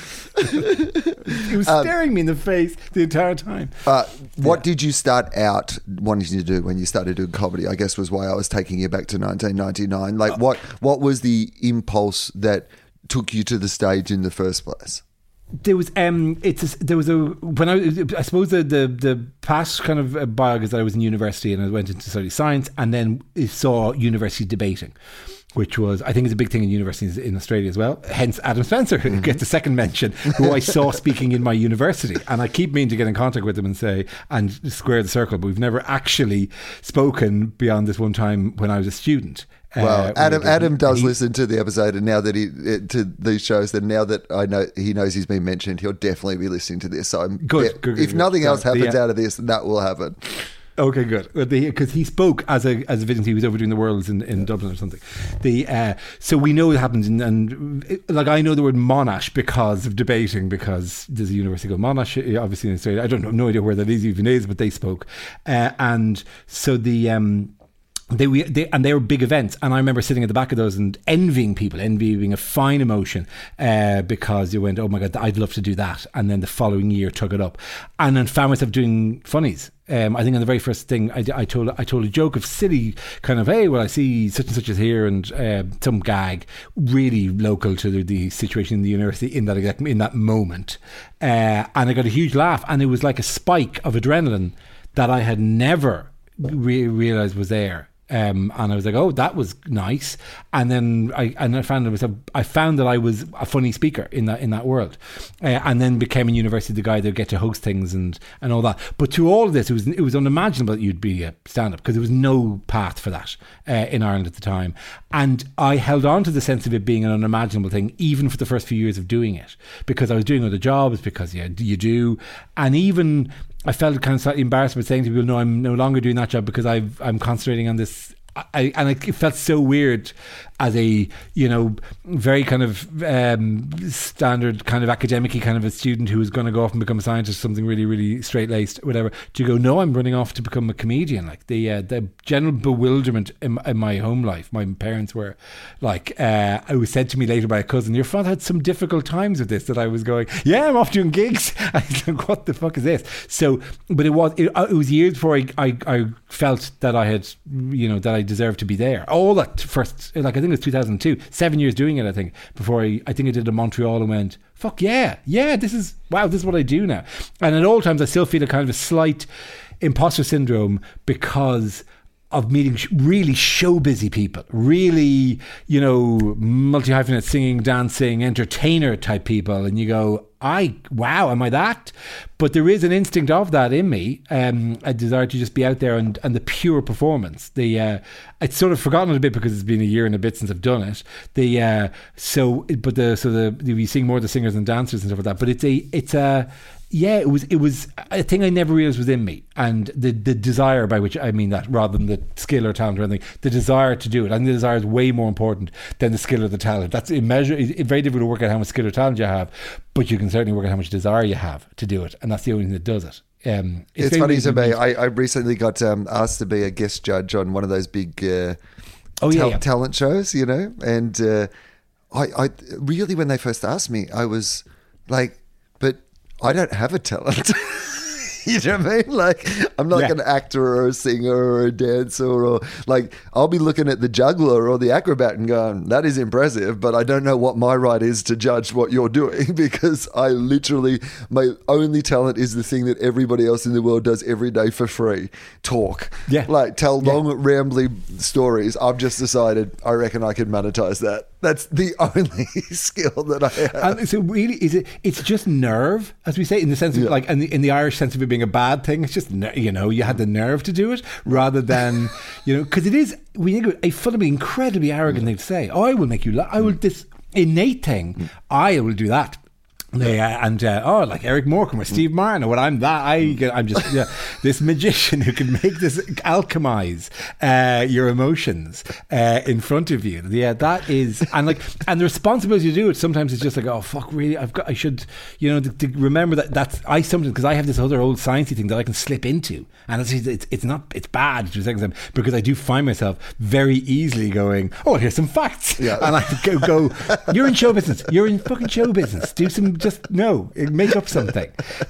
He was staring me in the face the entire time. What did you start out wanting to do when you started doing comedy? I guess was why I was taking you back to 1999. What was the impulse that took you to the stage in the first place? There was I suppose the past kind of biog is that I was in university and I went into study science, and then saw university debating, which was, I think, is a big thing in universities in Australia as well. Hence Adam Spencer, who gets the second mention, who I saw speaking in my university, and I keep meaning to get in contact with him and square the circle, but we've never actually spoken beyond this one time when I was a student. Well, Adam does listen to the episode, and now that to these shows, and now that I know he knows he's been mentioned, he'll definitely be listening to this. So good. If nothing else happens out of this, that will happen. Okay, good. Because he spoke as a visiting, he was over doing the Worlds in Dublin or something. So we know it happened, and like I know the word Monash because of debating, because there's a university called Monash, obviously in Australia. I don't know, no idea where that even is, but they spoke, and so they were big events, and I remember sitting at the back of those and envying being a fine emotion, because you went, oh my god, I'd love to do that, and then the following year took it up, and then found myself doing funnies. I think on the very first thing I told a joke of silly kind of, hey, well, I see such and such is here, and some gag really local to the situation in the university in that moment, and I got a huge laugh, and it was like a spike of adrenaline that I had never realised was there. And I was like, oh, that was nice. And then I found that I was a funny speaker in that world, and then became in university the guy that would get to host things and all that. But to all of this, it was unimaginable that you'd be a stand-up, because there was no path for that in Ireland at the time. And I held on to the sense of it being an unimaginable thing, even for the first few years of doing it, because I was doing other jobs, because you do, and even I felt kind of slightly embarrassed about saying to people, no, I'm no longer doing that job because I'm concentrating on this. It felt so weird as a, very kind of standard kind of academic-y kind of a student who was going to go off and become a scientist, something really, really straight-laced, whatever, to go, no, I'm running off to become a comedian. Like the general bewilderment in my home life. My parents were like, it was said to me later by a cousin, your father had some difficult times with this, that I was going, yeah, I'm off doing gigs. I was like, what the fuck is this? So, but it was years before I felt that I had, that I deserved to be there. All that first, like I think it was 2002, 7 years doing it, I think, before I think I did in Montreal and went, fuck yeah, this is what I do now. And at all times I still feel a kind of a slight imposter syndrome because of meeting really show busy people, really, multi-hyphenate, singing, dancing, entertainer type people, and you go, am I that? But there is an instinct of that in me, a desire to just be out there and the pure performance. It's sort of forgotten a bit because it's been a year and a bit since I've done it. You seeing more of the singers and dancers and stuff like that. But it was a thing I never realised was in me, and the desire, by which I mean that, rather than the skill or talent or anything, the desire to do it. And the desire is way more important than the skill or the talent. That's it's very difficult to work out how much skill or talent you have, but you can certainly work out how much desire you have to do it, and that's the only thing that does it. It's funny to me. I recently got asked to be a guest judge on one of those big talent shows, and I really, when they first asked me, I was like, but I don't have a talent. You know what I mean? Like, I'm not an actor or a singer or a dancer, or like, I'll be looking at the juggler or the acrobat and going, that is impressive, but I don't know what my right is to judge what you're doing, because my only talent is the thing that everybody else in the world does every day for free. Talk. Yeah. Like, tell long, rambly stories. I've just decided, I reckon I could monetize that. That's the only skill that I have. And so really, it's just nerve, as we say, in the sense of like, in the Irish sense of it being a bad thing. It's just, you had the nerve to do it, rather than, because it is, we think of it, a fundamentally incredibly arrogant thing to say. Oh, I will make you laugh. I will, this innate thing, I will do that. Like Eric Morecambe or Steve Martin, or what I'm just this magician who can make this alchemize your emotions in front of you. Yeah, that is, and the responsibility to do it sometimes is just like, oh fuck, really, I should, to remember that's sometimes, because I have this other old sciencey thing that I can slip into, and it's bad to a second time, because I do find myself very easily going, oh, here's some facts, and I go, you're in show business, you're in fucking show business, do some. Just make up something.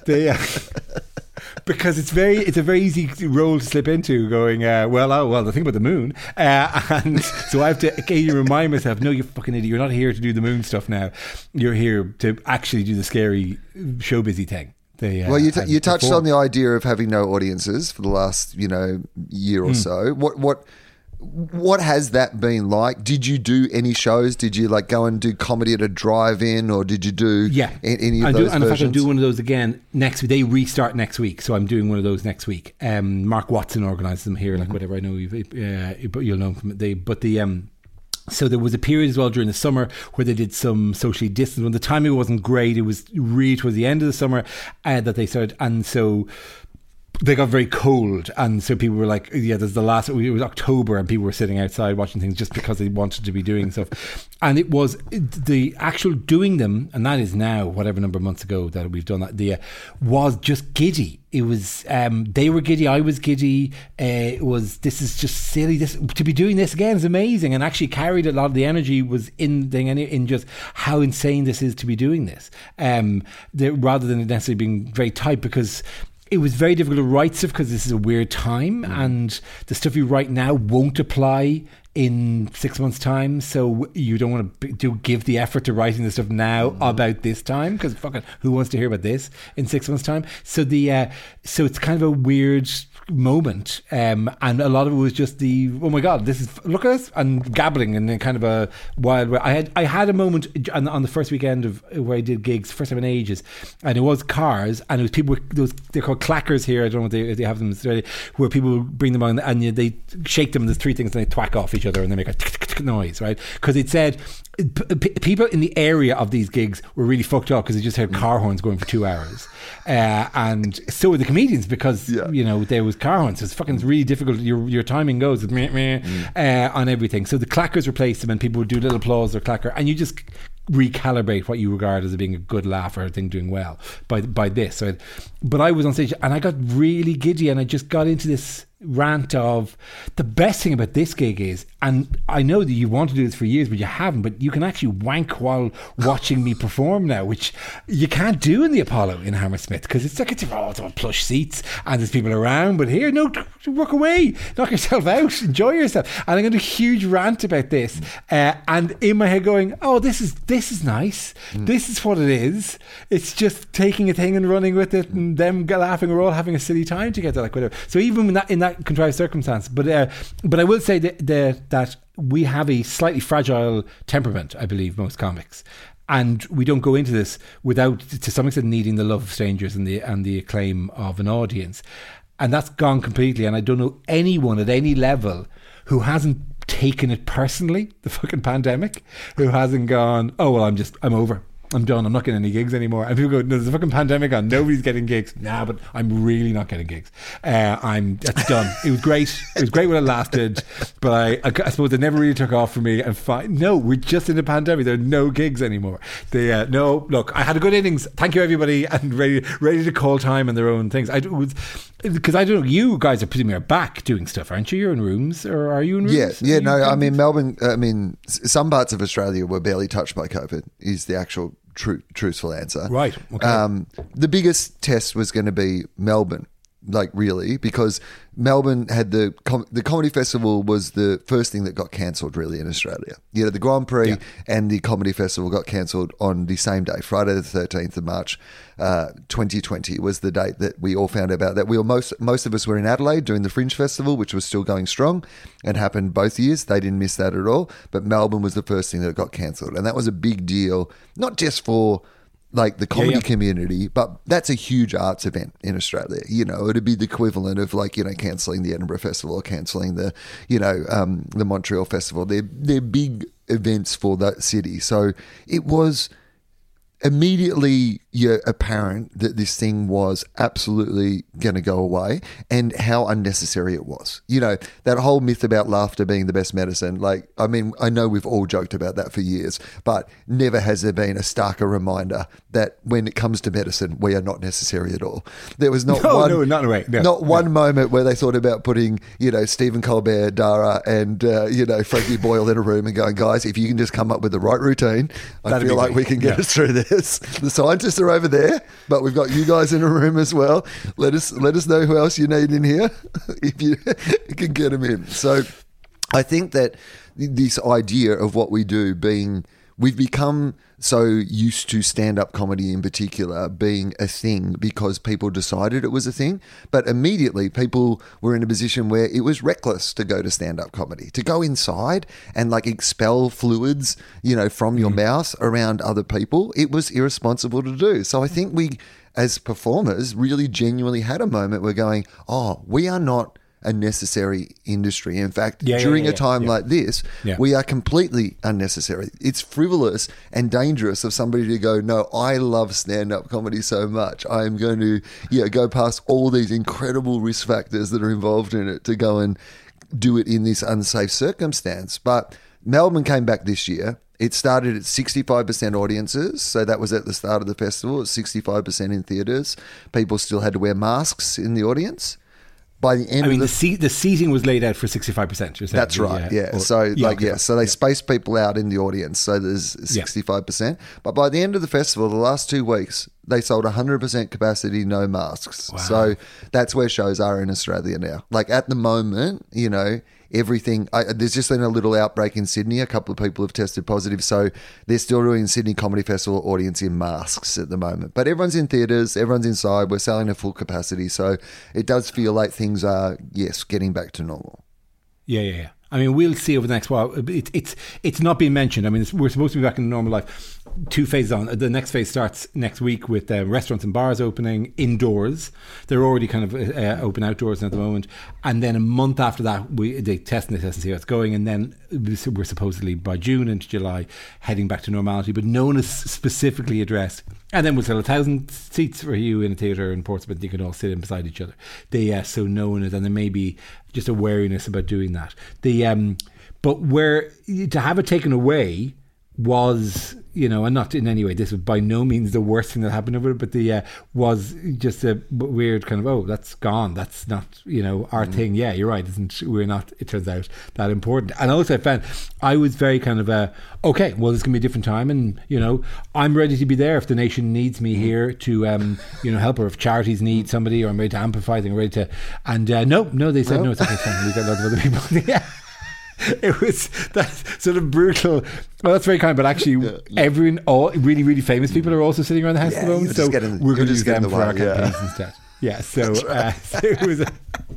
Because it's a very easy role to slip into, going, the thing about the moon, and so I have to occasionally remind myself, no, you fucking idiot, you're not here to do the moon stuff now. You're here to actually do the scary show busy thing. You touched on the idea of having no audiences for the last year or so. What has that been like? Did you do any shows? Did you go and do comedy at a drive-in, or did you do any of those versions? In fact, I'll do one of those again next week. They restart next week, so I'm doing one of those next week. Mark Watson organises them here, whatever. I know you'll know from it. So there was a period as well during the summer where they did some socially distanced. When the timing wasn't great, it was really towards the end of the summer that they started, and so they got very cold, and so people were like, yeah, there's the last, it was October and people were sitting outside watching things just because they wanted to be doing stuff. And it was the actual doing them, and that is now whatever number of months ago that we've done that, was just giddy. It was they were giddy, I was giddy. This is just silly, this to be doing this again is amazing, and actually carried a lot of the energy was in just how insane this is to be doing this, rather than necessarily being very tight, because it was very difficult to write stuff because this is a weird time, and the stuff you write now won't apply in 6 months' time, so you don't want to give the effort to writing the stuff now about this time, because fucking who wants to hear about this in 6 months' time? So so it's kind of a weird moment, and a lot of it was just oh my god, this is, look at us, and gabbling, and then kind of a wild way. I had a moment on the first weekend of where I did gigs, first time in ages, and it was cars, and it was people with they're called clackers here, I don't know if they have them in Australia, where people bring them on and they shake them, and there's 3 things, and they thwack off each other and they make a tick, tick, tick noise, right? Because it said people in the area of these gigs were really fucked up because they just heard car horns going for 2 hours, and so were the comedians, because there was car horns. So it's really difficult. Your timing goes with on everything. So the clackers replaced them, and people would do little applause or clacker, and you just recalibrate what you regard as being a good laugh or a thing doing well by this. So, but I was on stage and I got really giddy, and I just got into this rant of the best thing about this gig is, and I know that you want to do this for years but you haven't, but you can actually wank while watching me perform now, which you can't do in the Apollo in Hammersmith, because it's all plush seats and there's people around, but here, no, walk away, knock yourself out, enjoy yourself. And I'm going to do a huge rant about this, and in my head going, oh, this is nice, this is what it is, it's just taking a thing and running with it, and them laughing, we're all having a silly time together, like whatever. So even in that contrived circumstance, but I will say that we have a slightly fragile temperament, I believe, most comics, and we don't go into this without, to some extent, needing the love of strangers and the acclaim of an audience, and that's gone completely. And I don't know anyone at any level who hasn't taken it personally, the fucking pandemic, who hasn't gone, oh well, I'm over, I'm done, I'm not getting any gigs anymore. And people go, no, there's a fucking pandemic on, nobody's getting gigs. Nah, but I'm really not getting gigs. That's done. It was great when it lasted, but I suppose it never really took off for me. And no, we're just in a pandemic, there are no gigs anymore. No, look, I had a good innings, thank you everybody, and ready to call time and their own things. Because I don't know, you guys are presumably back doing stuff, aren't you? You're in rooms, or are you in rooms? Yeah, no, I mean, Melbourne, some parts of Australia were barely touched by COVID, is the actual truthful answer. Right, okay. The biggest test was going to be Melbourne, like really, because Melbourne had the comedy festival was the first thing that got cancelled really in Australia. The Grand Prix and the comedy festival got cancelled on the same day, Friday the 13th of March, 2020 was the date that we all found out about that. We were most of us were in Adelaide doing the Fringe Festival, which was still going strong and happened both years. They didn't miss that at all, but Melbourne was the first thing that got cancelled, and that was a big deal, not just for like the comedy community, but that's a huge arts event in Australia. It'd be the equivalent of cancelling the Edinburgh Festival or cancelling the Montreal Festival. They're big events for that city. So it was immediately apparent that this thing was absolutely going to go away, and how unnecessary it was. That whole myth about laughter being the best medicine. I know we've all joked about that for years, but never has there been a starker reminder that when it comes to medicine, we are not necessary at all. There was not one moment where they thought about putting, Stephen Colbert, Dara, and Frankie Boyle in a room and going, guys, if you can just come up with the right routine, I feel like we can get us through this. The scientists are over there, but we've got you guys in a room as well. Let us know who else you need in here if you can get them in. So I think that this idea of what we do we've become so used to stand-up comedy in particular being a thing because people decided it was a thing, but immediately people were in a position where it was reckless to go to stand-up comedy, to go inside and expel fluids, from your mouth around other people. It was irresponsible to do. So I think we, as performers, really genuinely had a moment where going, oh, we are not a necessary industry. In fact, during a time like this, we are completely unnecessary. It's frivolous and dangerous of somebody to go, no, I love stand-up comedy so much. I am going to go past all these incredible risk factors that are involved in it to go and do it in this unsafe circumstance. But Melbourne came back this year. It started at 65% audiences, so that was at the start of the festival. It was 65% in theatres. People still had to wear masks in the audience. By the end, the seating was laid out for 65%. That's right. So they spaced people out in the audience. So there's 65%. But by the end of the festival, the last 2 weeks, they sold 100% capacity, no masks. Wow. So that's where shows are in Australia now. Like at the moment, everything. There's just been a little outbreak in Sydney. A couple of people have tested positive, so they're still doing Sydney Comedy Festival audience in masks at the moment. But everyone's in theatres, everyone's inside. We're selling at full capacity, so it does feel like things are getting back to normal. Yeah. I mean, we'll see over the next while. It's not being mentioned. I mean, we're supposed to be back in normal life. 2 phases on. The next phase starts next week with restaurants and bars opening indoors. They're already kind of open outdoors at the moment. And then a month after that, they test and see how it's going. And then we're supposedly by June into July heading back to normality. But no one is specifically addressed. And then we'll sell 1,000 seats for you in a theatre in Portsmouth. You can all sit in beside each other. So no one is, and there may be just a wariness about doing that. But where to have it taken away was, and not in any way, this was by no means the worst thing that happened over it, but was just a weird kind of, that's gone. That's not, our thing. Yeah, you're right. We're not, it turns out, that important. And also I found I was very kind of, okay, well, this can be a different time. And, I'm ready to be there if the nation needs me here to, help, or if charities need somebody, or I'm ready to amplify things, ready to, and no, they said, no, it's okay, fine. We've got lots of other people. Yeah. It was that sort of brutal. Well, that's very kind, but actually, everyone, all really, really famous people are also sitting around the house at the moment. So we're going to use them for our campaigns instead. Yeah. So, so it was.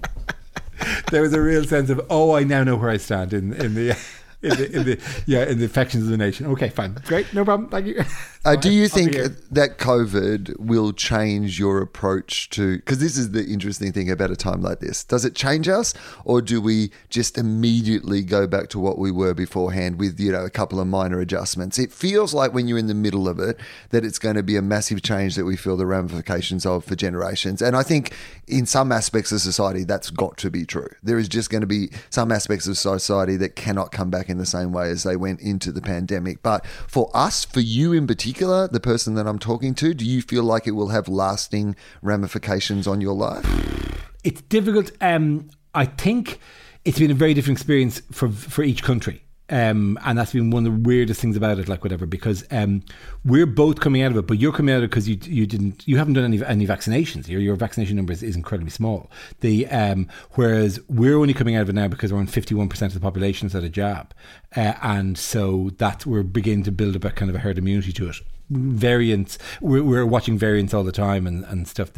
There was a real sense of, I now know where I stand in the affections of the nation. Okay, fine, great, no problem. Thank you. Do you think that COVID will change your approach to? Because this is the interesting thing about a time like this. Does it change us, or do we just immediately go back to what we were beforehand with a couple of minor adjustments? It feels like when you're in the middle of it that it's going to be a massive change that we feel the ramifications of for generations. And I think in some aspects of society that's got to be true. There is just going to be some aspects of society that cannot come back in the same way as they went into the pandemic. But for us, for you in particular, the person that I'm talking to, do you feel like it will have lasting ramifications on your life? It's difficult. I think it's been a very different experience for each country. And that's been one of the weirdest things about it, like whatever, because we're both coming out of it, but you're coming out of it because you haven't done any vaccinations. Your vaccination number is incredibly small. Whereas we're only coming out of it now because we're on 51% of the population has had a jab, and so that we're beginning to build up a kind of a herd immunity to it. Variants, we're watching variants all the time and stuff.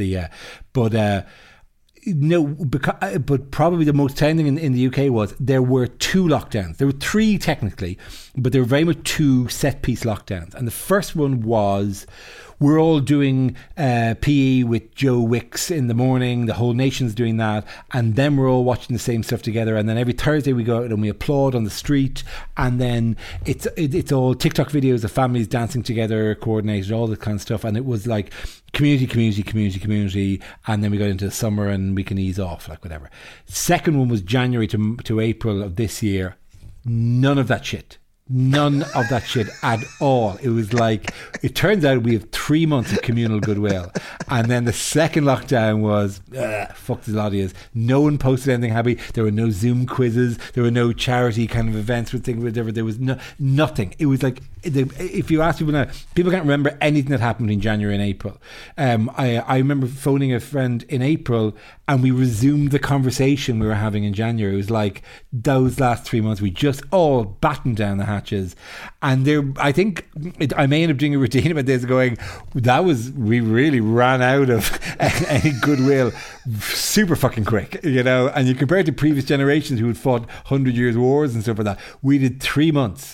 No, but probably the most telling thing in the UK was there were 2 lockdowns. There were 3 technically, but there were very much 2 set-piece lockdowns. And the first one was, we're all doing PE with Joe Wicks in the morning. The whole nation's doing that. And then we're all watching the same stuff together. And then every Thursday we go out and we applaud on the street. And then it's all TikTok videos of families dancing together, coordinated, all that kind of stuff. And it was like community. And then we got into the summer and we can ease off, like whatever. Second one was January to April of this year. None of that shit at all. It was like, it turns out we have 3 months of communal goodwill. And then the second lockdown was, fuck the lot of yous. No one posted anything happy. There were no Zoom quizzes. There were no charity kind of events with things, whatever. There was nothing. It was like, if you ask people now, people can't remember anything that happened in January and April. I remember phoning a friend in April and we resumed the conversation we were having in January. It was like those last 3 months, we just all battened down the hatches. And I think I may end up doing a routine about this going, we really ran out of any goodwill super fucking quick, and you compare it to previous generations who had fought 100 years wars and stuff like that. We did 3 months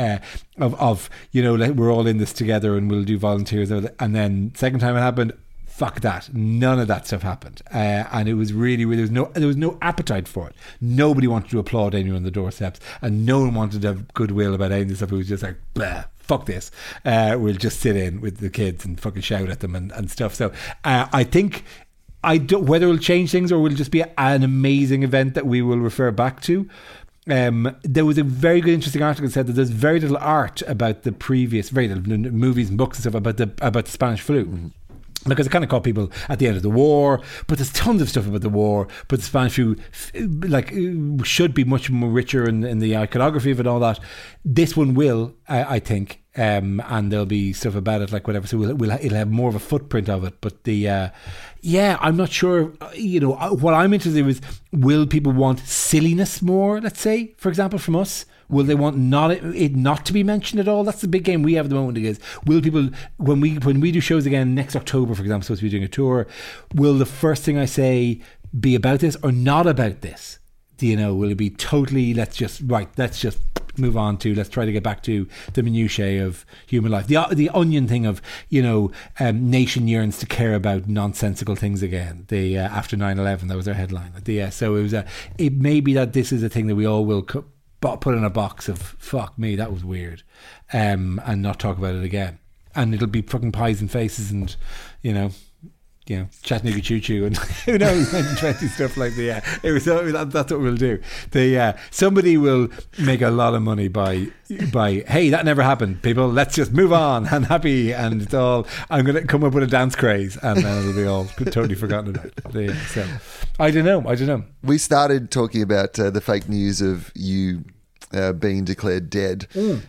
we're all in this together and we'll do volunteers. And then second time it happened, fuck that. None of that stuff happened. And it was really, there was no appetite for it. Nobody wanted to applaud anyone on the doorsteps, and no one wanted to have goodwill about any of this stuff. It was just like, blah, fuck this. We'll just sit in with the kids and fucking shout at them and stuff. So I think, whether it'll change things or will just be an amazing event that we will refer back to. There was a very good, interesting article that said that there's very little art about the previous, very little movies and books and stuff about the Spanish flu. Mm-hmm. Because it kind of caught people at the end of the war, but there's tons of stuff about the war. But the Spanish flu, like, should be much more richer in the iconography of it, all that. This one will, I think, and there'll be stuff about it, like whatever. So it'll have more of a footprint of it. But I'm not sure. You know, what I'm interested in is, will people want silliness more? Let's say, for example, from us. Will they want it not to be mentioned at all? That's the big game we have at the moment. Is, will people, when we do shows again next October, for example, supposed to be doing a tour, will the first thing I say be about this or not about this? Do you know, will it be totally, let's just move on to, let's try to get back to the minutiae of human life. The onion thing of, you know, nation yearns to care about nonsensical things again. After 9/11, that was their headline. So it may be that this is a thing that we all will put in a box of, fuck me, that was weird, and not talk about it again. And it'll be fucking pies and faces and, you know, Chattanooga Choo Choo and who knows, 1920 stuff like that. That's what we'll do. Somebody will make a lot of money by hey, that never happened, people, let's just move on and happy, and it's all, I'm going to come up with a dance craze, and then it'll be all totally forgotten about. So I don't know. We started talking about the fake news of you being declared dead.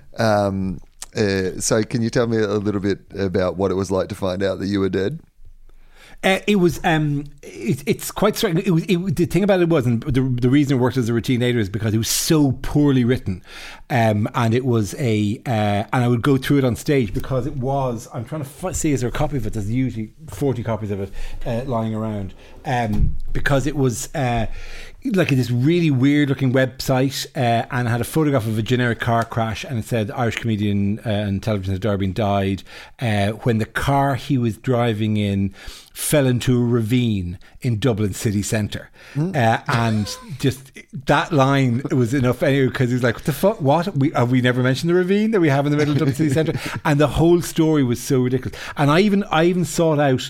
So can you tell me a little bit about what it was like to find out that you were dead? It was. It's quite striking. The thing about it was, and the reason it worked as a routine later is because it was so poorly written, and it was and I would go through it on stage because it was. I'm trying to see, is there a copy of it? There's usually 40 copies of it lying around, because it was. Like this really weird looking website, and it had a photograph of a generic car crash, and it said Irish comedian and television Darby died when the car he was driving in fell into a ravine in Dublin city centre. And just that line was enough anyway, because he was like, what the fuck, what, have we never mentioned the ravine that we have in the middle of Dublin city centre? And the whole story was so ridiculous. And I even sought out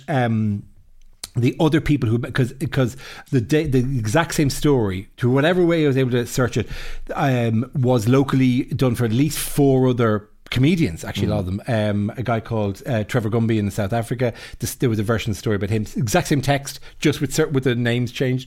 the other people who, because the exact same story, through whatever way I was able to search it, was locally done for at least 4 other comedians, actually. A lot of them. A guy called Trevor Gumby in South Africa. There was a version of the story about him, exact same text, just with the names changed.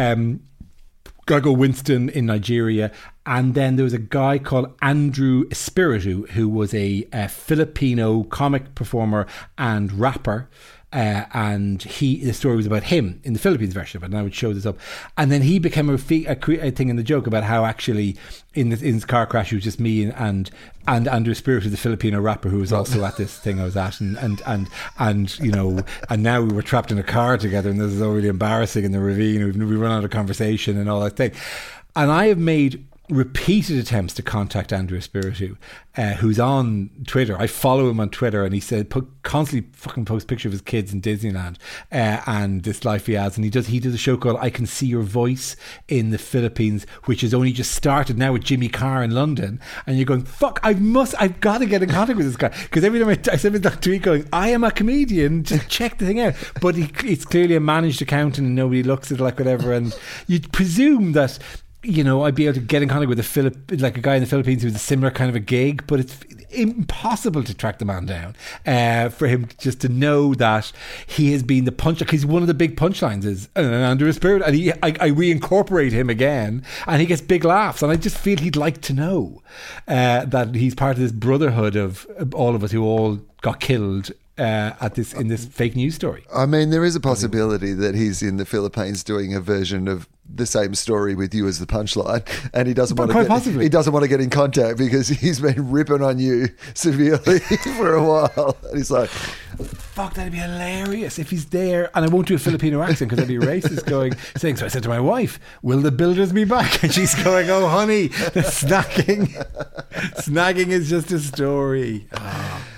Guy called Winston in Nigeria, and then there was a guy called Andrew Espiritu, who was a Filipino comic performer and rapper. And the story was about him in the Philippines version of it, and I would show this up. And then he became a thing in the joke about how actually in his car crash it was just me and Andrew Espiritu, the Filipino rapper, who was also at this thing I was at, and you know, and now we were trapped in a car together, and this is all really embarrassing in the ravine. We run out of conversation and all that thing. And I have made repeated attempts to contact Andrew Espiritu, who's on Twitter. I follow him on Twitter, and he said constantly fucking posts pictures of his kids in Disneyland and this life he has. And he does a show called I Can See Your Voice in the Philippines, which has only just started now with Jimmy Carr in London. And you're going, fuck, I've got to get in contact with this guy, because every time I send him that tweet going, I am a comedian, just check the thing out. But it's clearly a managed accountant and nobody looks at it like whatever. And you'd presume that, you know, I'd be able to get in contact with a guy in the Philippines who's a similar kind of a gig, but it's impossible to track the man down. For him just to know that he has been the punchline, because one of the big punchlines is Andrew Espiritu, and I reincorporate him again, and he gets big laughs, and I just feel he'd like to know that he's part of this brotherhood of all of us who all got killed in this fake news story. I mean, there is a possibility that he's in the Philippines doing a version of the same story with you as the punchline, and he doesn't want to get in contact because he's been ripping on you severely for a while. And he's like, fuck, that'd be hilarious if he's there. And I won't do a Filipino accent because I'd be racist saying, so I said to my wife, will the builders be back? And she's going, oh honey, the snagging is just a story.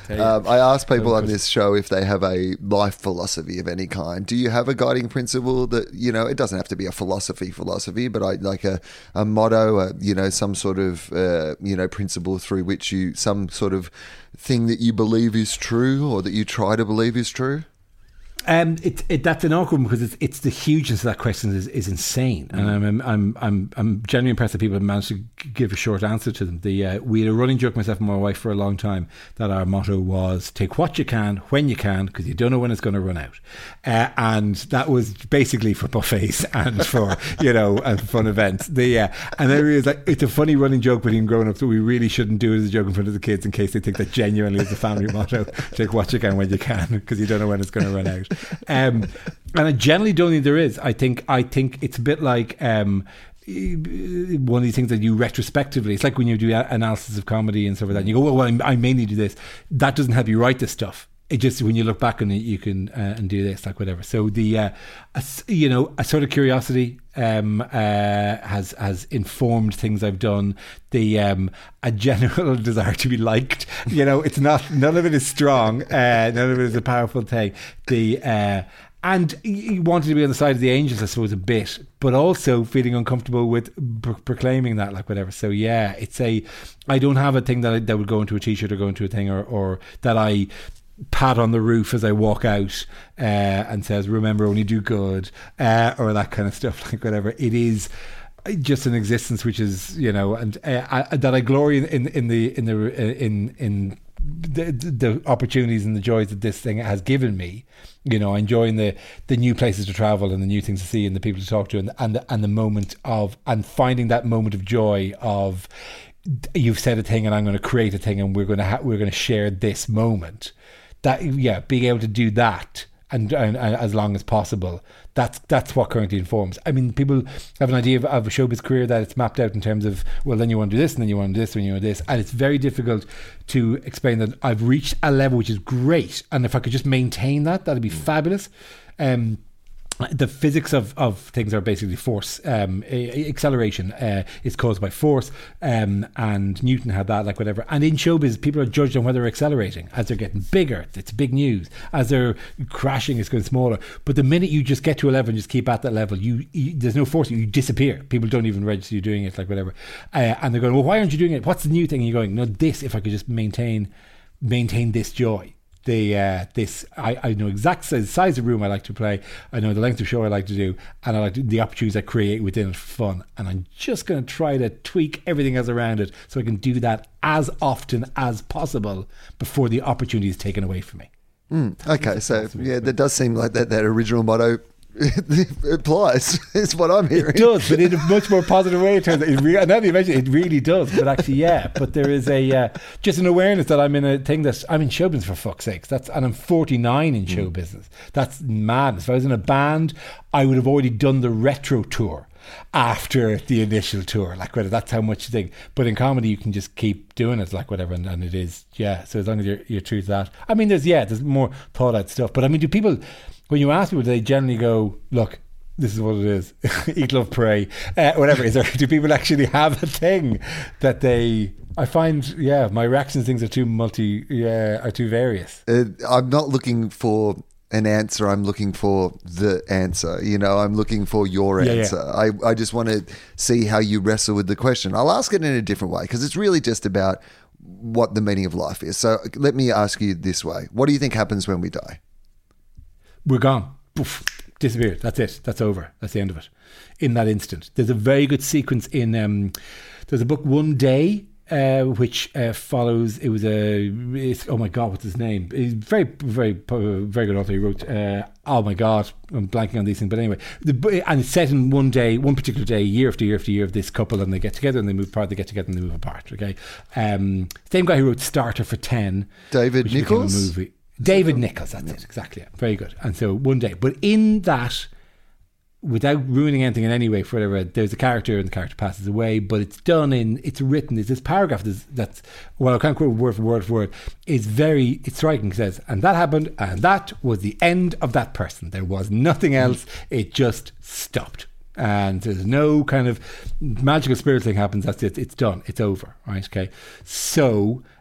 I ask people on this show if they have a life philosophy of any kind. Do you have a guiding principle that, you know, it doesn't have to be a philosophy, but like a motto, some sort of, principle through which some sort of thing that you believe is true or that you try to believe is true? That's an awkward one because it's the hugeness of that question is insane, and I'm genuinely impressed that people have managed to give a short answer to them. We had a running joke, myself and my wife, for a long time, that our motto was take what you can when you can, because you don't know when it's going to run out, and that was basically for buffets and for and fun events. And then we was like, it's a funny running joke between grown ups that we really shouldn't do it as a joke in front of the kids in case they think that genuinely is the family motto: take what you can when you can, because you don't know when it's going to run out. And I generally don't think there is. I think it's a bit like one of these things that you retrospectively, it's like when you do analysis of comedy and stuff like that, and you go, well, I mainly do this. That doesn't help you write this stuff. It just, when you look back on it, you can and do this, like whatever. So a sort of curiosity has informed things I've done. A general desire to be liked. It's not, none of it is strong. None of it is a powerful thing. And he wanted to be on the side of the angels, I suppose, a bit, but also feeling uncomfortable with proclaiming that, like whatever. So yeah, I don't have a thing that would go into a t-shirt or go into a thing or that I pat on the roof as I walk out and says, remember, only do good, or that kind of stuff, like whatever. It is just an existence which is, and that I glory in the opportunities and the joys that this thing has given me. Enjoying the new places to travel and the new things to see and the people to talk to and the moment of, and finding that moment of joy of, you've said a thing and I'm going to create a thing and we're going to share this moment. That, yeah, being able to do that and as long as possible, that's what currently informs. I mean, people have an idea of a showbiz career that it's mapped out in terms of, well, then you want to do this and then you want to do this and you want to do this, and it's very difficult to explain that I've reached a level which is great, and if I could just maintain that'd be fabulous. The physics of things are basically force. Acceleration is caused by force, and Newton had that, like whatever. And in showbiz, people are judged on whether they're accelerating. As they're getting bigger, it's big news. As they're crashing, it's going smaller. But the minute you just get to a level and just keep at that level, you there's no force. You disappear. People don't even register you doing it, like whatever. And they're going, well, why aren't you doing it? What's the new thing? And you're going, no, this. If I could just maintain this joy. I know exact size of room I like to play. I know the length of show I like to do, and I like the opportunities I create within it for fun. And I'm just going to try to tweak everything else around it so I can do that as often as possible before the opportunity is taken away from me. Okay, so yeah, that does seem like that original motto applies. Is what I'm hearing. It does, but in a much more positive way. It turns out. Now that you mention it, it really does. But actually, yeah. But there is just an awareness that I'm in a thing that I'm in show business, for fuck's sakes. And I'm 49 in show business. That's madness. If I was in a band, I would have already done the retro tour after the initial tour, like whether that's how much you think. But in comedy, you can just keep doing it, like whatever, and it is, yeah. So as long as you're true to that. I mean, there's more thought out stuff. But I mean, do people, when you ask people, they generally go, look, this is what it is. Eat, love, pray, whatever. Do people actually have a thing that they? I find, yeah, my reactions things are too various. I'm not looking for an answer. I'm looking for the answer. I'm looking for your answer. Yeah. I just want to see how you wrestle with the question. I'll ask it in a different way because it's really just about what the meaning of life is. So let me ask you this way. What do you think happens when we die? We're gone. Poof. Disappeared. That's it. That's over. That's the end of it. In that instant. There's a very good sequence in there's a book, One Day, which follows. Oh my God, what's his name? He's very, very, very good author. He wrote. Oh my God, I'm blanking on these things. But anyway, and it's set in one day, one particular day, year after year after year of this couple, and they get together and they move apart. They get together and they move apart. Okay, same guy who wrote Starter for 10, David Nichols. David Nichols, that's it, exactly. Yeah. Very good. And so One Day, but in that, without ruining anything in any way for whatever, there's a character and the character passes away, but it's written, there's this paragraph that's, well, I can't quote word for word, it's striking. It says, and that happened, and that was the end of that person. There was nothing else. It just stopped. And there's no kind of magical spirit thing happens. That's it. It's done. It's over. Right. Okay. So,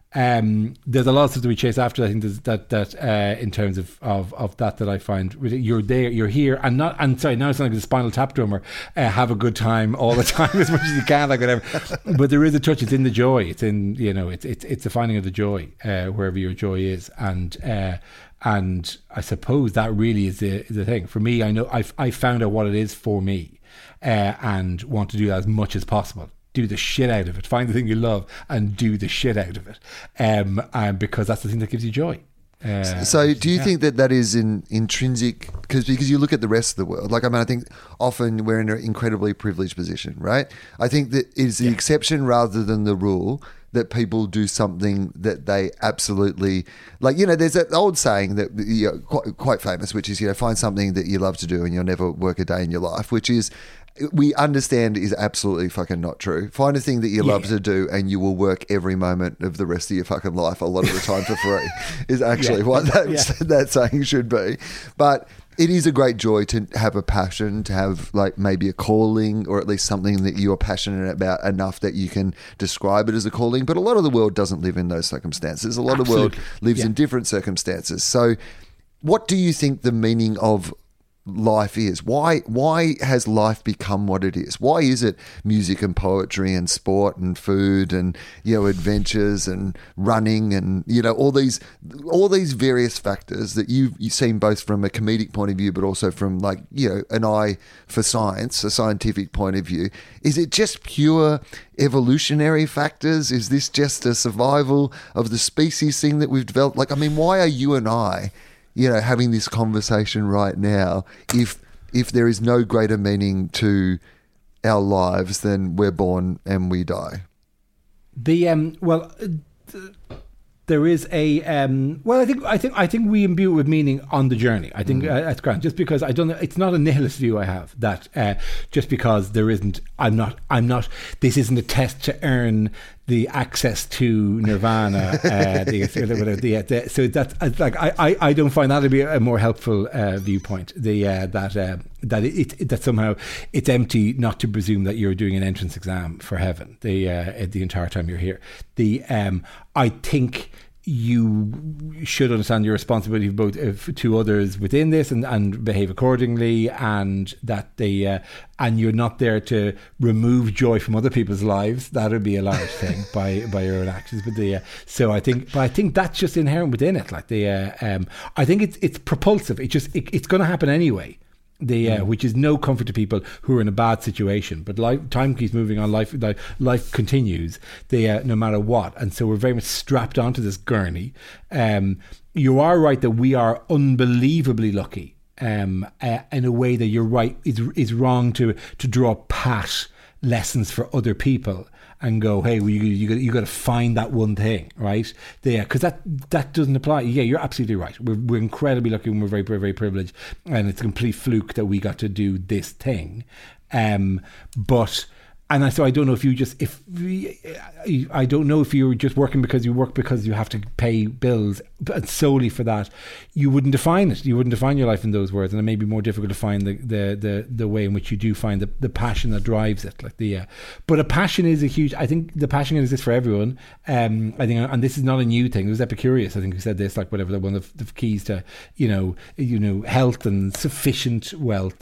There's a lot of stuff that we chase after. I think that in terms of that I find you're there, you're here, and sorry, now it's not like the Spinal Tap drummer. Have a good time all the time as much as you can, like whatever. But there is a touch. It's in the joy. It's in it's the finding of the joy wherever your joy is, and I suppose that really is the thing for me. I know I found out what it is for me, and want to do that as much as possible. Do the shit out of it. Find the thing you love and do the shit out of it, and because that's the thing that gives you joy. So do you think that is intrinsic? Because you look at the rest of the world. Like, I mean, I think often we're in an incredibly privileged position, right? I think that it is the exception rather than the rule that people do something that they absolutely like. There's that old saying that quite famous, which is find something that you love to do and you'll never work a day in your life, which is, we understand is absolutely fucking not true. Find a thing that you love to do and you will work every moment of the rest of your fucking life a lot of the time for free is actually what that saying should be. But it is a great joy to have a passion, to have like maybe a calling, or at least something that you're passionate about enough that you can describe it as a calling. But a lot of the world doesn't live in those circumstances. A lot of the world lives in different circumstances. So what do you think the meaning of life is? Why has life become what it is? Why is it music and poetry and sport and food and adventures and running and all these various factors that you've seen both from a comedic point of view but also from like an eye for science, a scientific point of view? Is it just pure evolutionary factors? Is this just a survival of the species thing that we've developed? Like, I mean, why are you and I having this conversation right now, if there is no greater meaning to our lives than we're born and we die? There is a I think we imbue it with meaning on the journey. I think that's grand. Just because I don't know, it's not a nihilist view I have that just because there isn't, I'm not. This isn't a test to earn the access to nirvana. So that's like I don't find that to be a more helpful viewpoint. That somehow it's empty not to presume that you're doing an entrance exam for heaven the entire time you're here. I think you should understand your responsibility both to others within this and behave accordingly, and that and you're not there to remove joy from other people's lives. That would be a large thing by your own actions. So I think that's just inherent within it. Like I think it's propulsive. It's going to happen anyway. Which is no comfort to people who are in a bad situation, but time keeps moving on. Life continues. No matter what, and so we're very much strapped onto this gurney. You are right that we are unbelievably lucky. In a way that you're right is wrong to draw pat lessons for other people and go, hey, you got to find that one thing, right? Because that doesn't apply. Yeah, you're absolutely right. We're incredibly lucky and we're very, very, very privileged, and it's a complete fluke that we got to do this thing. So I don't know I don't know if you're just working because you work because you have to pay bills, but solely for that, you wouldn't define it. You wouldn't define your life in those words, and it may be more difficult to find the way in which you do find the passion that drives it. But a passion is a huge. I think the passion exists for everyone. I think, and this is not a new thing. It was Epicurus, I think, who said this. Like whatever, one of the keys to health and sufficient wealth,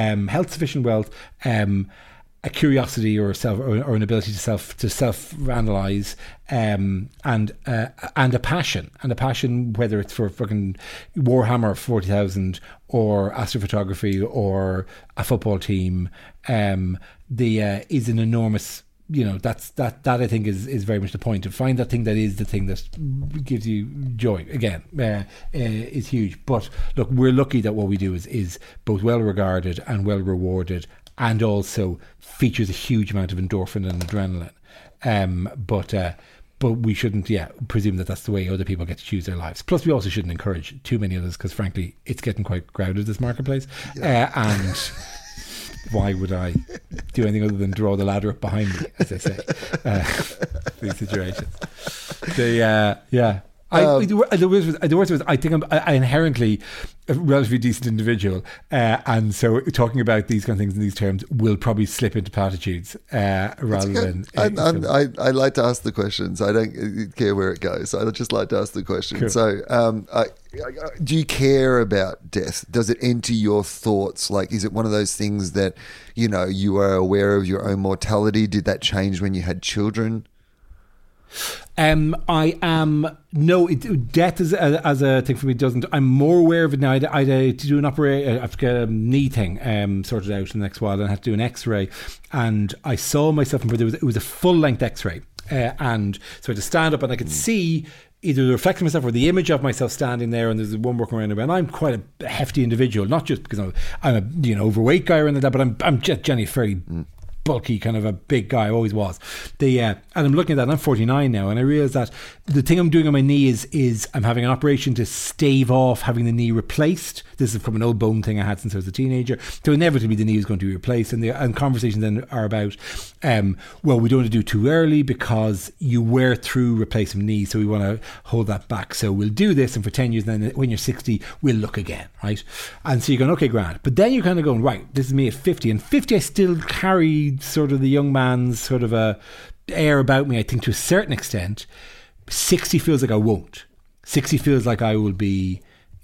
a curiosity or an ability to self-analyze, and a passion, whether it's for fucking Warhammer 40,000 or astrophotography or a football team, is an enormous. That I think is very much the point. To find that thing that is the thing that gives you joy again is huge. But look, we're lucky that what we do is both well regarded and well rewarded, and also features a huge amount of endorphin and adrenaline. But we shouldn't, presume that that's the way other people get to choose their lives. Plus, we also shouldn't encourage too many others, because frankly, it's getting quite crowded, this marketplace. And why would I do anything other than draw the ladder up behind me, as they say, these situations. The worst was I think I'm inherently a relatively decent individual, and so talking about these kind of things in these terms will probably slip into platitudes rather than. I like to ask the questions. I don't care where it goes. I just like to ask the question. Cool. So, do you care about death? Does it enter your thoughts? Like, is it one of those things that you are aware of your own mortality? Did that change when you had children? I am death as a thing for me doesn't. I'm more aware of it now. I had to do an operation. I have to get a knee thing sorted out in the next while, and I had to do an X-ray. And I saw myself it was a full length X-ray, and so I had to stand up and I could see either the reflection of myself or the image of myself standing there, and there's one walking around me, and I'm quite a hefty individual, not just because I'm a overweight guy or anything like that, but I'm generally very bulky, kind of a big guy. I always was. And I'm looking at that, and I'm 49 now, and I realise that the thing I'm doing on my knee is I'm having an operation to stave off having the knee replaced. This is from an old bone thing I had since I was a teenager. So inevitably the knee is going to be replaced, and conversations then are about, well, we don't want to do it too early because you wear through replacing knee, so we want to hold that back. So we'll do this, and for 10 years, then when you're 60, we'll look again, right? And so you're going, okay, grand. But then you're kind of going, right, this is me at 50, and 50 I still carry sort of the young man's sort of a air about me, I think, to a certain extent. 60 feels like I won't. 60 feels like I will be,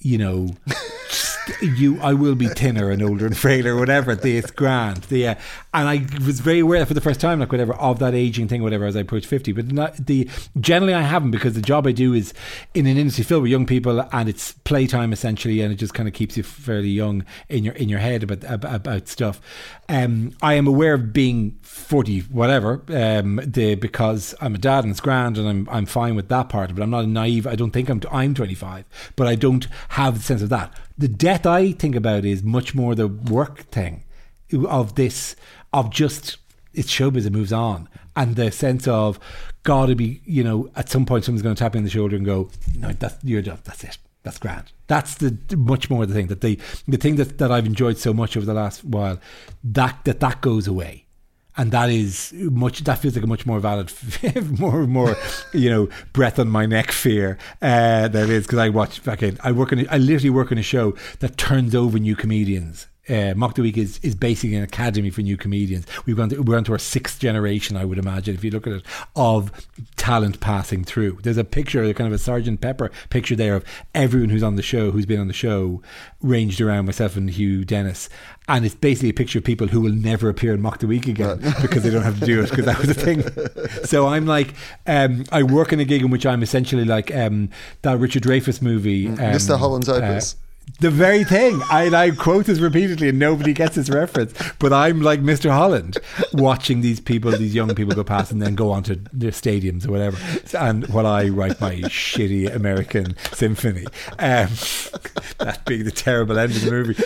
I will be thinner and older and frailer, whatever. It's grand. And I was very aware for the first time, like whatever, of that aging thing, whatever, as I approach 50. But generally I haven't, because the job I do is in an industry filled with young people, and it's playtime essentially, and it just kind of keeps you fairly young in your head about stuff. I am aware of being 40, whatever, because I'm a dad and it's grand, and I'm fine with that part of it. I'm not naive. I don't think I'm 25, but I don't have the sense of that. The death I think about is much more the work thing of just it's showbiz, it moves on, and the sense of gotta be, at some point someone's going to tap you on the shoulder and go, no, you're done, that's it, that's grand. That's the much more the thing that the thing that I've enjoyed so much over the last while, that goes away. And that feels like a much more valid, more breath on my neck fear that is, because I literally work on a show that turns over new comedians. Mock the Week is basically an academy for new comedians. We're on to our 6th generation, I would imagine, if you look at it, of talent passing through. There's a picture, kind of a Sgt. Pepper picture there of everyone who's been on the show, ranged around myself and Hugh Dennis. And it's basically a picture of people who will never appear in Mock the Week again because they don't have to do it, because that was the thing. So I'm like, I work in a gig in which I'm essentially like that Richard Dreyfuss movie. Mr. Holland's Opus. The very thing. I quote this repeatedly and nobody gets this reference, but I'm like Mr. Holland, watching these young people go past and then go on to their stadiums or whatever, and while I write my shitty American symphony, that being the terrible end of the movie.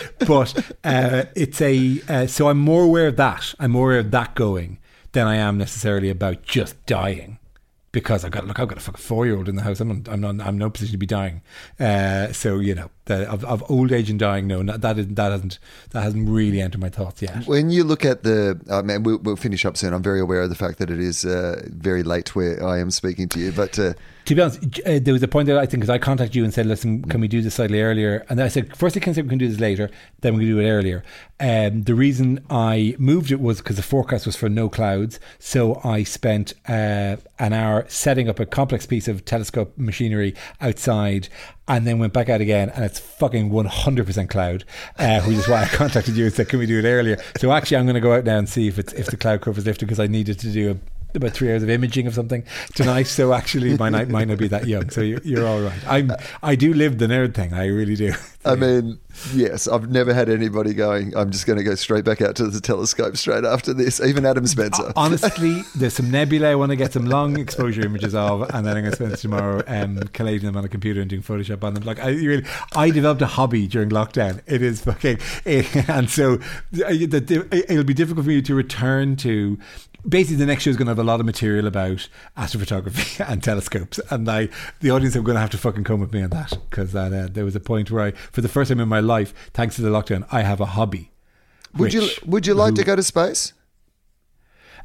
But so I'm more aware of that. I'm more aware of that going than I am necessarily about just dying. Because I've got a fucking 4-year-old in the house. I'm no position to be dying. So of old age and dying, no, that hasn't really entered my thoughts yet. When you look at we'll finish up soon. I'm very aware of the fact that it is very late where I am speaking to you, but. To be honest, there was a point that I think, because I contacted you and said, listen, can we do this slightly earlier? And I said, first I can say we can do this later, then we can do it earlier. The reason I moved it was because the forecast was for no clouds. So I spent an hour setting up a complex piece of telescope machinery outside, and then went back out again, and it's fucking 100% cloud, which is why I contacted you and said, can we do it earlier? So actually I'm going to go out now and see if the cloud cover's lifted, because I needed to do about 3 hours of imaging of something tonight, so actually my night might not be that young, so you're all right. I do live the nerd thing, I really do. I mean, yes, I've never had anybody going, I'm just going to go straight back out to the telescope straight after this, even Adam Spencer. Honestly, there's some nebulae I want to get some long exposure images of, and then I'm going to spend tomorrow collating them on a computer and doing Photoshop on them. Like, I developed a hobby during lockdown. It is fucking, and so it'll be difficult for you to return to. Basically, the next show is going to have a lot of material about astrophotography and telescopes, and the audience are going to have to fucking come with me on that, because there was a point where for the first time in my life, thanks to the lockdown, I have a hobby. Would you like to go to space?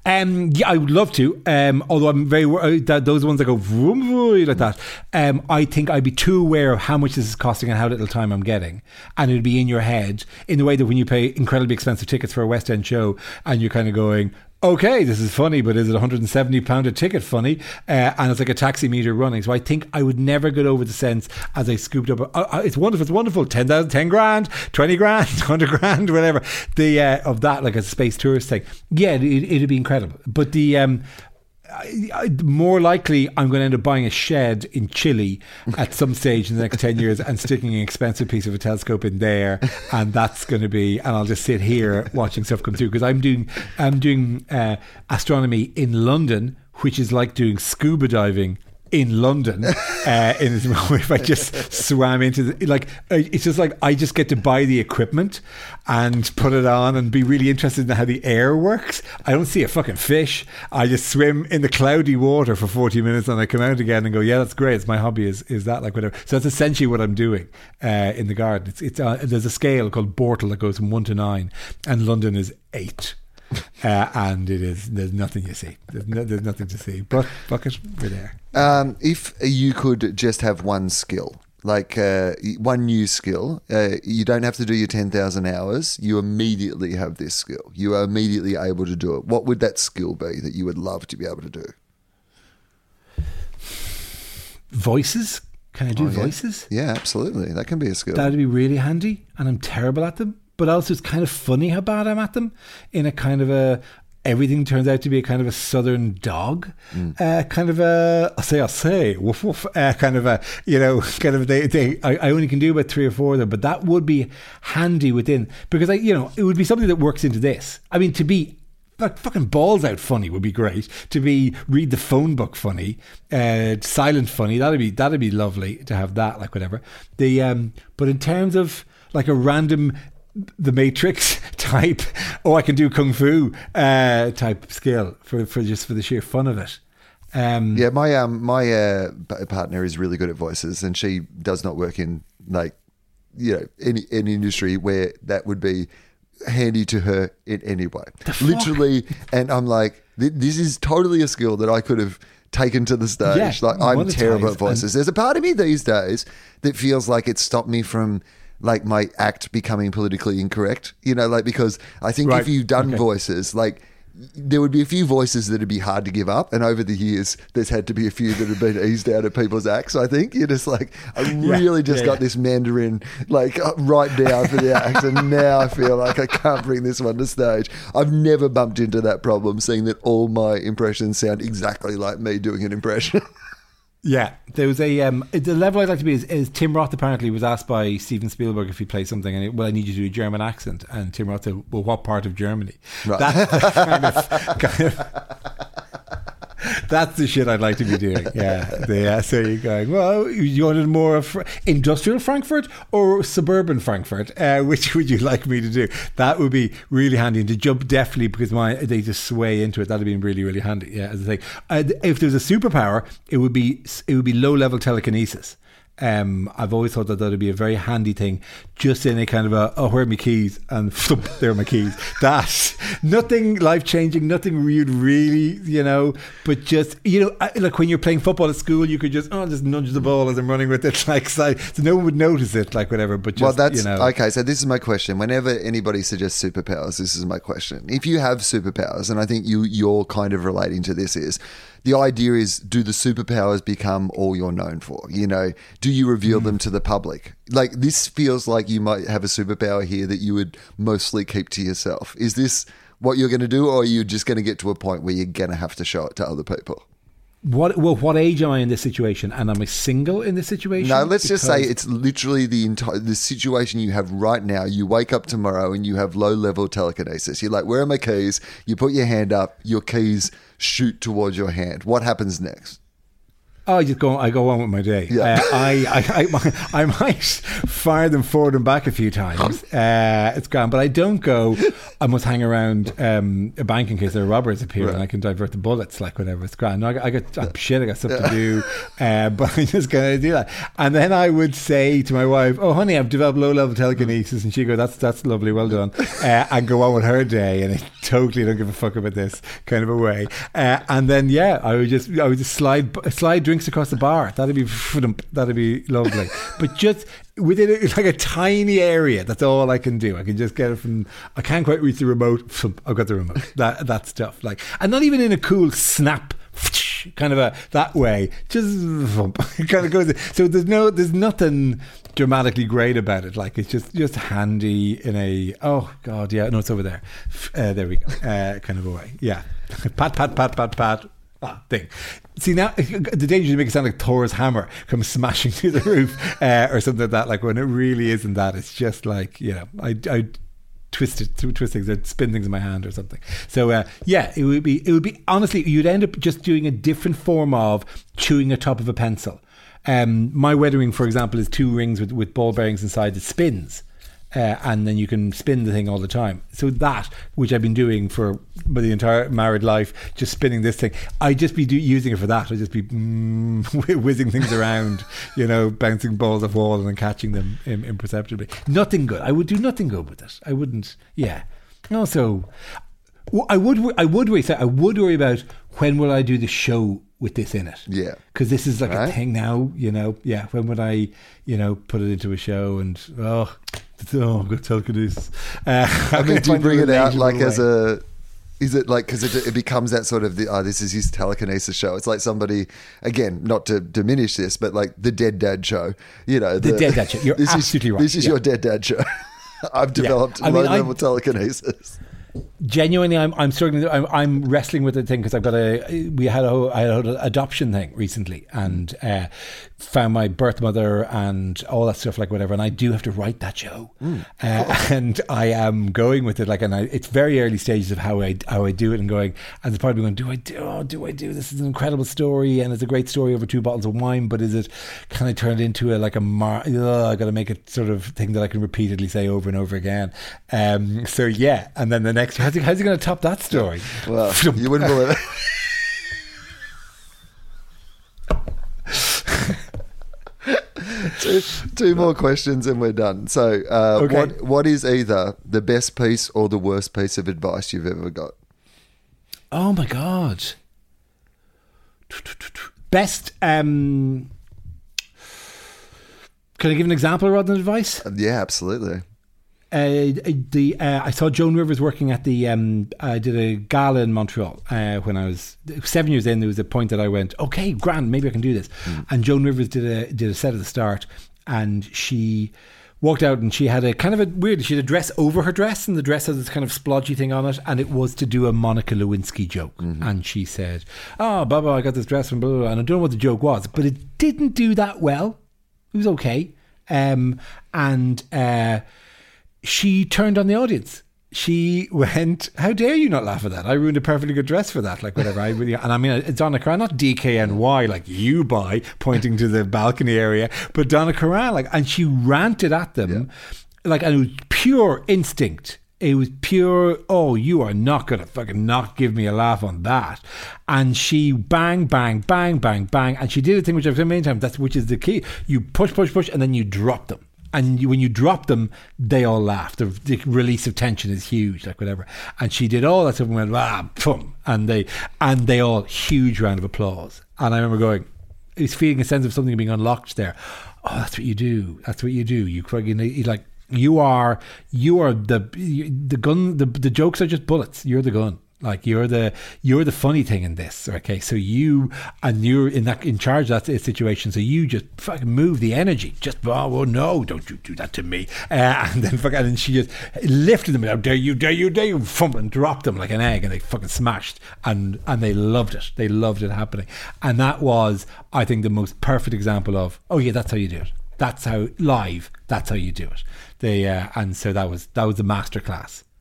Yeah, I would love to. Although I'm very worried that those ones that go vroom, vroom, like that. I think I'd be too aware of how much this is costing and how little time I'm getting, and it'd be in your head in the way that when you pay incredibly expensive tickets for a West End show, and you're kind of going, okay, this is funny, but is it £170 a ticket funny? And it's like a taxi meter running. So I think I would never get over the sense as I scooped up. It's wonderful. 10,000, 10 grand, 20 grand, 100 grand, whatever. Of that, like a space tourist thing. Yeah, it'd be incredible. But more likely I'm going to end up buying a shed in Chile at some stage in the next 10 years and sticking an expensive piece of a telescope in there, and that's going to be, and I'll just sit here watching stuff come through, because I'm doing astronomy in London, which is like doing scuba diving in London. If I just swam into it's just like I just get to buy the equipment and put it on and be really interested in how the air works. I don't see a fucking fish. I just swim in the cloudy water for 40 minutes and I come out again and go, yeah, that's great. It's my hobby is that, like, whatever. So that's essentially what I'm doing in the garden. It's there's a scale called Bortle that goes from 1 to 9, and London is 8. And there's nothing you see. There's nothing to see. But fuck it, we're there. If you could just have one skill, like one new skill, you don't have to do your 10,000 hours. You immediately have this skill. You are immediately able to do it. What would that skill be that you would love to be able to do? Voices. Can I do voices? Yeah, absolutely. That can be a skill. That'd be really handy, and I'm terrible at them. But also it's kind of funny how bad I'm at them, in a kind of everything turns out to be a kind of a southern dog, kind of I'll say, woof woof, kind of I only can do about 3 or 4 of them, but that would be handy within, because it would be something that works into this. I mean, to be like fucking balls out funny would be great. To be read the phone book funny, silent funny, that'd be lovely to have that, like, whatever. But in terms of like a random The Matrix type, I can do kung fu type skill for the sheer fun of it. Yeah, my partner is really good at voices, and she does not work in any industry where that would be handy to her in any way. Literally, and I'm like, this is totally a skill that I could have taken to the stage. Yeah, I'm terrible at voices. There's a part of me these days that feels like it stopped me from like my act becoming politically incorrect, because I think if you've done voices, like there would be a few voices that would be hard to give up, and over the years there's had to be a few that have been eased out of people's acts. I think you're just like, I really got this Mandarin like right down for the act, and now I feel like I can't bring this one to stage. I've never bumped into that problem, seeing that all my impressions sound exactly like me doing an impression. Yeah, there was the level I'd like to be is Tim Roth apparently was asked by Steven Spielberg if he plays something, and I need you to do a German accent, and Tim Roth said, well, what part of Germany? Right. That's the shit I'd like to be doing. Yeah. So you're going, well, you wanted more of industrial Frankfurt or suburban Frankfurt? Which would you like me to do? That would be really handy. And to jump definitely, because they just sway into it. That'd be really, really handy. Yeah, as I say, if there's a superpower, it would be low level telekinesis. I've always thought that would be a very handy thing, just in a kind of where are my keys, and there are my keys. That's nothing life changing, nothing you'd really, but just, like when you're playing football at school, you could just nudge the ball as I'm running with it, like, so no one would notice it, like, whatever. But just, okay. So this is my question. Whenever anybody suggests superpowers, this is my question. If you have superpowers, and I think you're kind of relating to this, is the idea is, do the superpowers become all you're known for? Do you reveal them to the public? Like, this feels like you might have a superpower here that you would mostly keep to yourself. Is this what you're going to do, or are you just going to get to a point where you're going to have to show it to other people? What age am I in this situation? And am I single in this situation? No, let's just say it's literally the situation you have right now. You wake up tomorrow and you have low-level telekinesis. You're like, where are my keys? You put your hand up, your keys shoot towards your hand. What happens next? Oh, I go on with my day. Yeah. I might fire them forward and back a few times. It's grand, but I don't go, I must hang around a bank in case there are robbers appear and I can divert the bullets, like whatever. It's grand. No, I got stuff to do, but I'm just going to do that. And then I would say to my wife, oh, honey, I've developed low-level telekinesis. And she'd go, that's lovely, well done. And go on with her day. And I totally don't give a fuck about this kind of a way. And then, I would just slide drinks across the bar. That'd be lovely. But just within like a tiny area, that's all I can do. I can just get it from, I can't quite reach the remote. I've got the remote. That stuff. Like, and not even in a cool snap kind of that way. Just it kind of goes. So there's nothing dramatically great about it. Like, it's just handy in a, oh God, yeah, no, it's over there. There we go. Kind of a way. Yeah. Pat. Thing. See, now the danger is to make it sound like Thor's hammer comes smashing through the roof or something like that. Like, when it really isn't that. It's just like, I twist things, I'd spin things in my hand or something. So it would be honestly, you'd end up just doing a different form of chewing the top of a pencil. My wedding, for example, is 2 rings with ball bearings inside that spins. And then you can spin the thing all the time. So that, which I've been doing for the entire married life, just spinning this thing, I'd just be using it for that. I'd just be whizzing things around, bouncing balls off walls and then catching them imperceptibly. Nothing good. I would do nothing good with it. I wouldn't. Yeah. Also, I would worry about when will I do the show with this in it. Yeah. Because this is like a thing now, Yeah. When would I, put it into a show and, I've got telekinesis. I mean, do you bring it out like as a... Is it like, because it becomes that sort of, this is his telekinesis show. It's like somebody, again, not to diminish this, but like the Dead Dad show. The Dead Dad show. You're absolutely right. This is your Dead Dad show. I've developed low-level telekinesis. Genuinely, I'm struggling. I'm wrestling with the thing because I had an adoption thing recently and found my birth mother and all that stuff, like whatever. And I do have to write that show, and I am going with it. Like, and it's very early stages of how I do it, and going. And it's probably going, do I do? This is an incredible story, and it's a great story over 2 bottles of wine. But can I turn it into I got to make it sort of thing that I can repeatedly say over and over again. So yeah, and then the next. How's he going to top that story? Well, you wouldn't believe it. Two more questions and we're done. So, what is either the best piece or the worst piece of advice you've ever got? Oh my God! Best. Can I give an example rather than advice? Yeah, absolutely. I saw Joan Rivers working at the I did a gala in Montreal when I was 7 years in. There was a point that I went, okay, grand, maybe I can do this. And Joan Rivers did a set at the start, and she walked out and she had a kind of she had a dress over her dress, and the dress had this kind of splodgy thing on it, and it was to do a Monica Lewinsky joke. And she said, Baba, I got this dress from blah, blah, blah. And I don't know what the joke was, but it didn't do that well. It was okay. She turned on the audience. She went, how dare you not laugh at that? I ruined a perfectly good dress for that, like whatever. And I mean, it's Donna Karan, not DKNY, like you buy, pointing to the balcony area, but Donna Karan, like, and she ranted at them, like, and it was pure instinct. It was pure, you are not going to fucking not give me a laugh on that. And she bang, bang, bang, bang, bang. And she did a thing which I've done many times, which is the key. You push, and then you drop them. And when you drop them, they all laugh. The release of tension is huge, like whatever. And she did all that stuff and went, boom. And they all, huge round of applause. And I remember going, I was feeling a sense of something being unlocked there. Oh, that's what you do. That's what you do. You are the gun. The jokes are just bullets. You're the gun. Like you're the funny thing in this. Okay, so you're in charge of that situation. So you just fucking move the energy. Just no, don't you do that to me. And then she just lifted them. How dare you, and dropped them like an egg, and they fucking smashed. And they loved it. They loved it happening. And that was, I think, the most perfect example of, that's how you do it. That's how live. That's how you do it. And so that was the masterclass.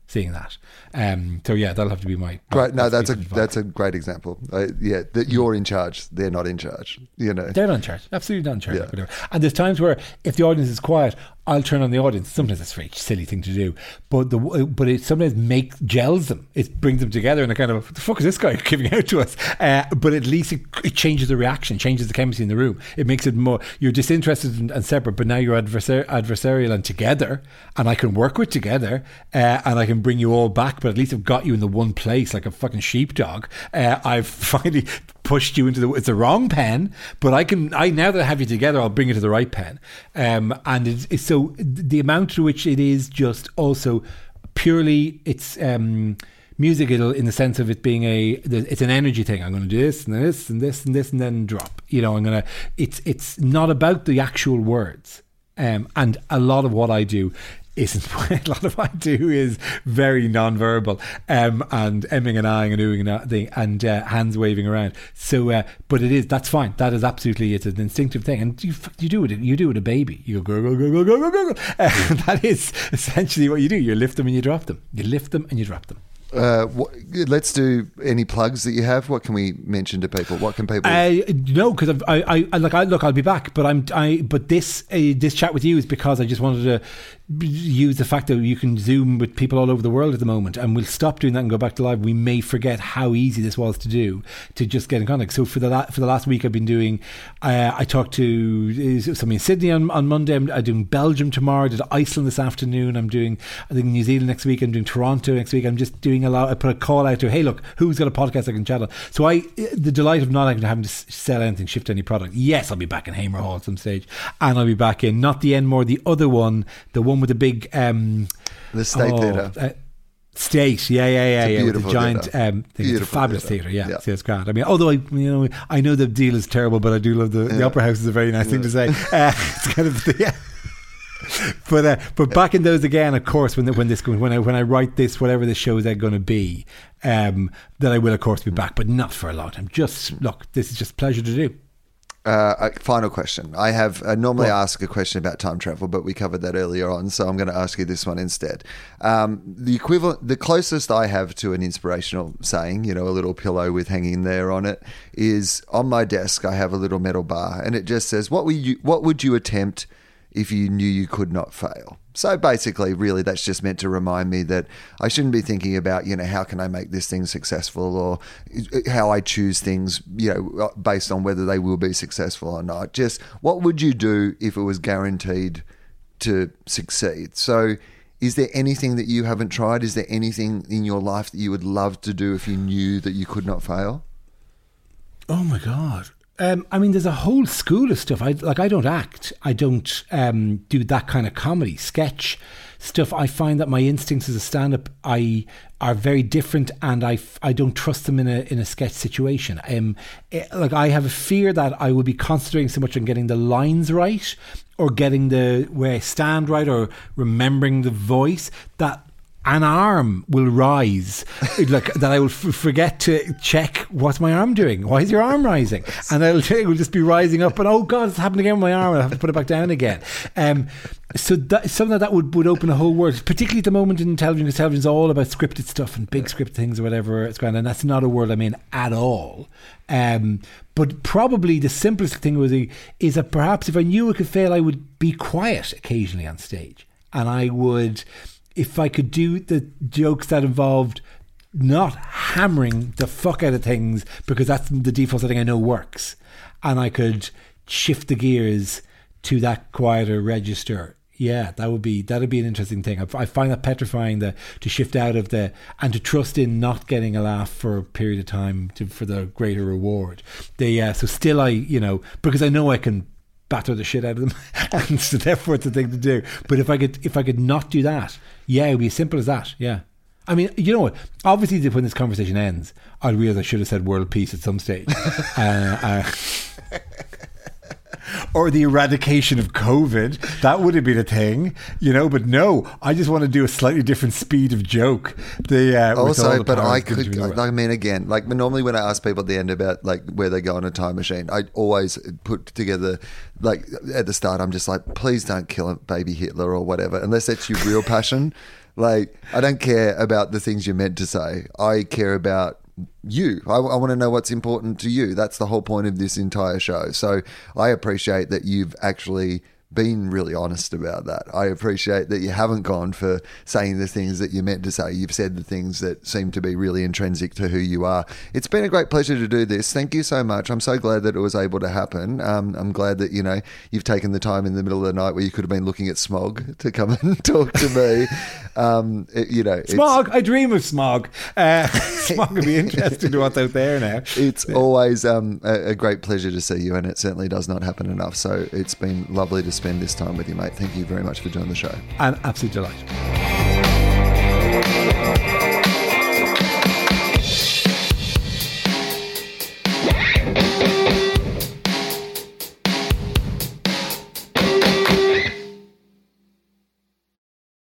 seeing that. So yeah, that'll have to be my great. No, that's a great example. That you're in charge, they're not in charge. They're not in charge. Absolutely not in charge. Whatever. And there's times where if the audience is quiet, I'll turn on the audience. Sometimes it's a very silly thing to do, but it sometimes gels them. It brings them together, and I kind of, what the fuck is this guy giving out to us? But at least it changes the reaction, changes the chemistry in the room. It makes it more, you're disinterested and separate, but now you're adversarial and together, and I can work with together, and I can bring you all back. But at least I've got you in the one place, like a fucking sheepdog. I've finally pushed you into it's the wrong pen, but now that I have you together, I'll bring you to the right pen. And it's so the amount to which it is just also purely it's musical in the sense of it being it's an energy thing. I'm going to do this and this and this and this and then drop. It's not about the actual words. And a lot of what I do isn't. A lot of what I do is very non-verbal, and emming and ahhing and oohing and hands waving around. So, but that's fine. That is absolutely, it's an instinctive thing, and you do it. You do it a baby. You go go go go go go go go. That is essentially what you do. You lift them and you drop them. You lift them and you drop them. Let's do any plugs that you have. What can we mention to people? What can people? No, because I'll be back. But this chat with you is because I just wanted to use the fact that you can Zoom with people all over the world at the moment, and we'll stop doing that and go back to live. We may forget how easy this was to do, to just get in contact. So for the last week, I've been doing. I talked to somebody in Sydney on Monday. I'm doing Belgium tomorrow. I did Iceland this afternoon. I'm doing New Zealand next week. I'm doing Toronto next week. I'm just doing a lot. I put a call out to, hey, look, who's got a podcast I can chat on? So the delight of not having to sell anything, shift any product. Yes, I'll be back in Hamer Hall at some stage, and I'll be back in not the Enmore, the other one, the one with the big the State Theatre. State, yeah, with the giant thing. It's a fabulous theatre, yeah. So it's grand. I mean, although I know the deal is terrible, but I do love the Opera House is a very nice thing to say. It's kind of but back in those again, of course, when I write this, whatever the show is going to be, that I will of course be back, but not for a long time. Just look, this is just a pleasure to do. Final question. I normally ask a question about time travel, but we covered that earlier on, so I'm going to ask you this one instead. The closest I have to an inspirational saying, a little pillow with hanging there on it, is on my desk. I have a little metal bar, and it just says, "What would you attempt if you knew you could not fail?" So basically, really, that's just meant to remind me that I shouldn't be thinking about, how can I make this thing successful, or how I choose things, based on whether they will be successful or not. Just what would you do if it was guaranteed to succeed? So is there anything that you haven't tried? Is there anything in your life that you would love to do if you knew that you could not fail? Oh my God. I mean, there's a whole school of stuff. I don't act. I don't do that kind of comedy, sketch stuff. I find that my instincts as a stand-up are very different, and I don't trust them in a sketch situation. I have a fear that I will be concentrating so much on getting the lines right, or getting the way I stand right, or remembering the voice, that an arm will rise, that I will forget to check, what's my arm doing? Why is your arm rising? And it will just be rising up, and oh God, it's happened again with my arm, I have to put it back down again. So something that would open a whole world, particularly at the moment in television, because television is all about scripted stuff and big script things or whatever. It's grand, and that's not a world I'm in at all. But probably the simplest thing is that perhaps if I knew it could fail, I would be quiet occasionally on stage, and I would. If I could do the jokes that involved not hammering the fuck out of things, because that's the default setting I know works, and I could shift the gears to that quieter register, that'd be an interesting thing. I find that petrifying, to shift out of and to trust in not getting a laugh for a period of time for the greater reward. So still because I know I can batter the shit out of them, and so therefore it's a thing to do. But if I could not do that, it would be as simple as that. Yeah, I mean, you know what? Obviously, when this conversation ends, I'll realise I should have said world peace at some stage. Or the eradication of COVID, that would have been a thing, but no, I just want to do a slightly different speed of joke. Also, but I could, again, normally when I ask people at the end about where they go on a time machine, I always put together, at the start, I'm just like, please don't kill a baby Hitler or whatever, unless that's your real passion. Like, I don't care about the things you're meant to say. I care about you. I want to know what's important to you. That's the whole point of this entire show. So I appreciate that you've actually been really honest about that. I appreciate that you haven't gone for saying the things that you're meant to say. You've said the things that seem to be really intrinsic to who you are. It's been a great pleasure to do this. Thank you so much. I'm so glad that it was able to happen. I'm glad that, you've taken the time in the middle of the night where you could have been looking at smog to come and talk to me. Smog. I dream of smog. Smog would be interesting to what's out there now. It's always a great pleasure to see you, and it certainly does not happen enough. So it's been lovely to spend this time with you, mate. Thank you very much for joining the show. An absolute delight.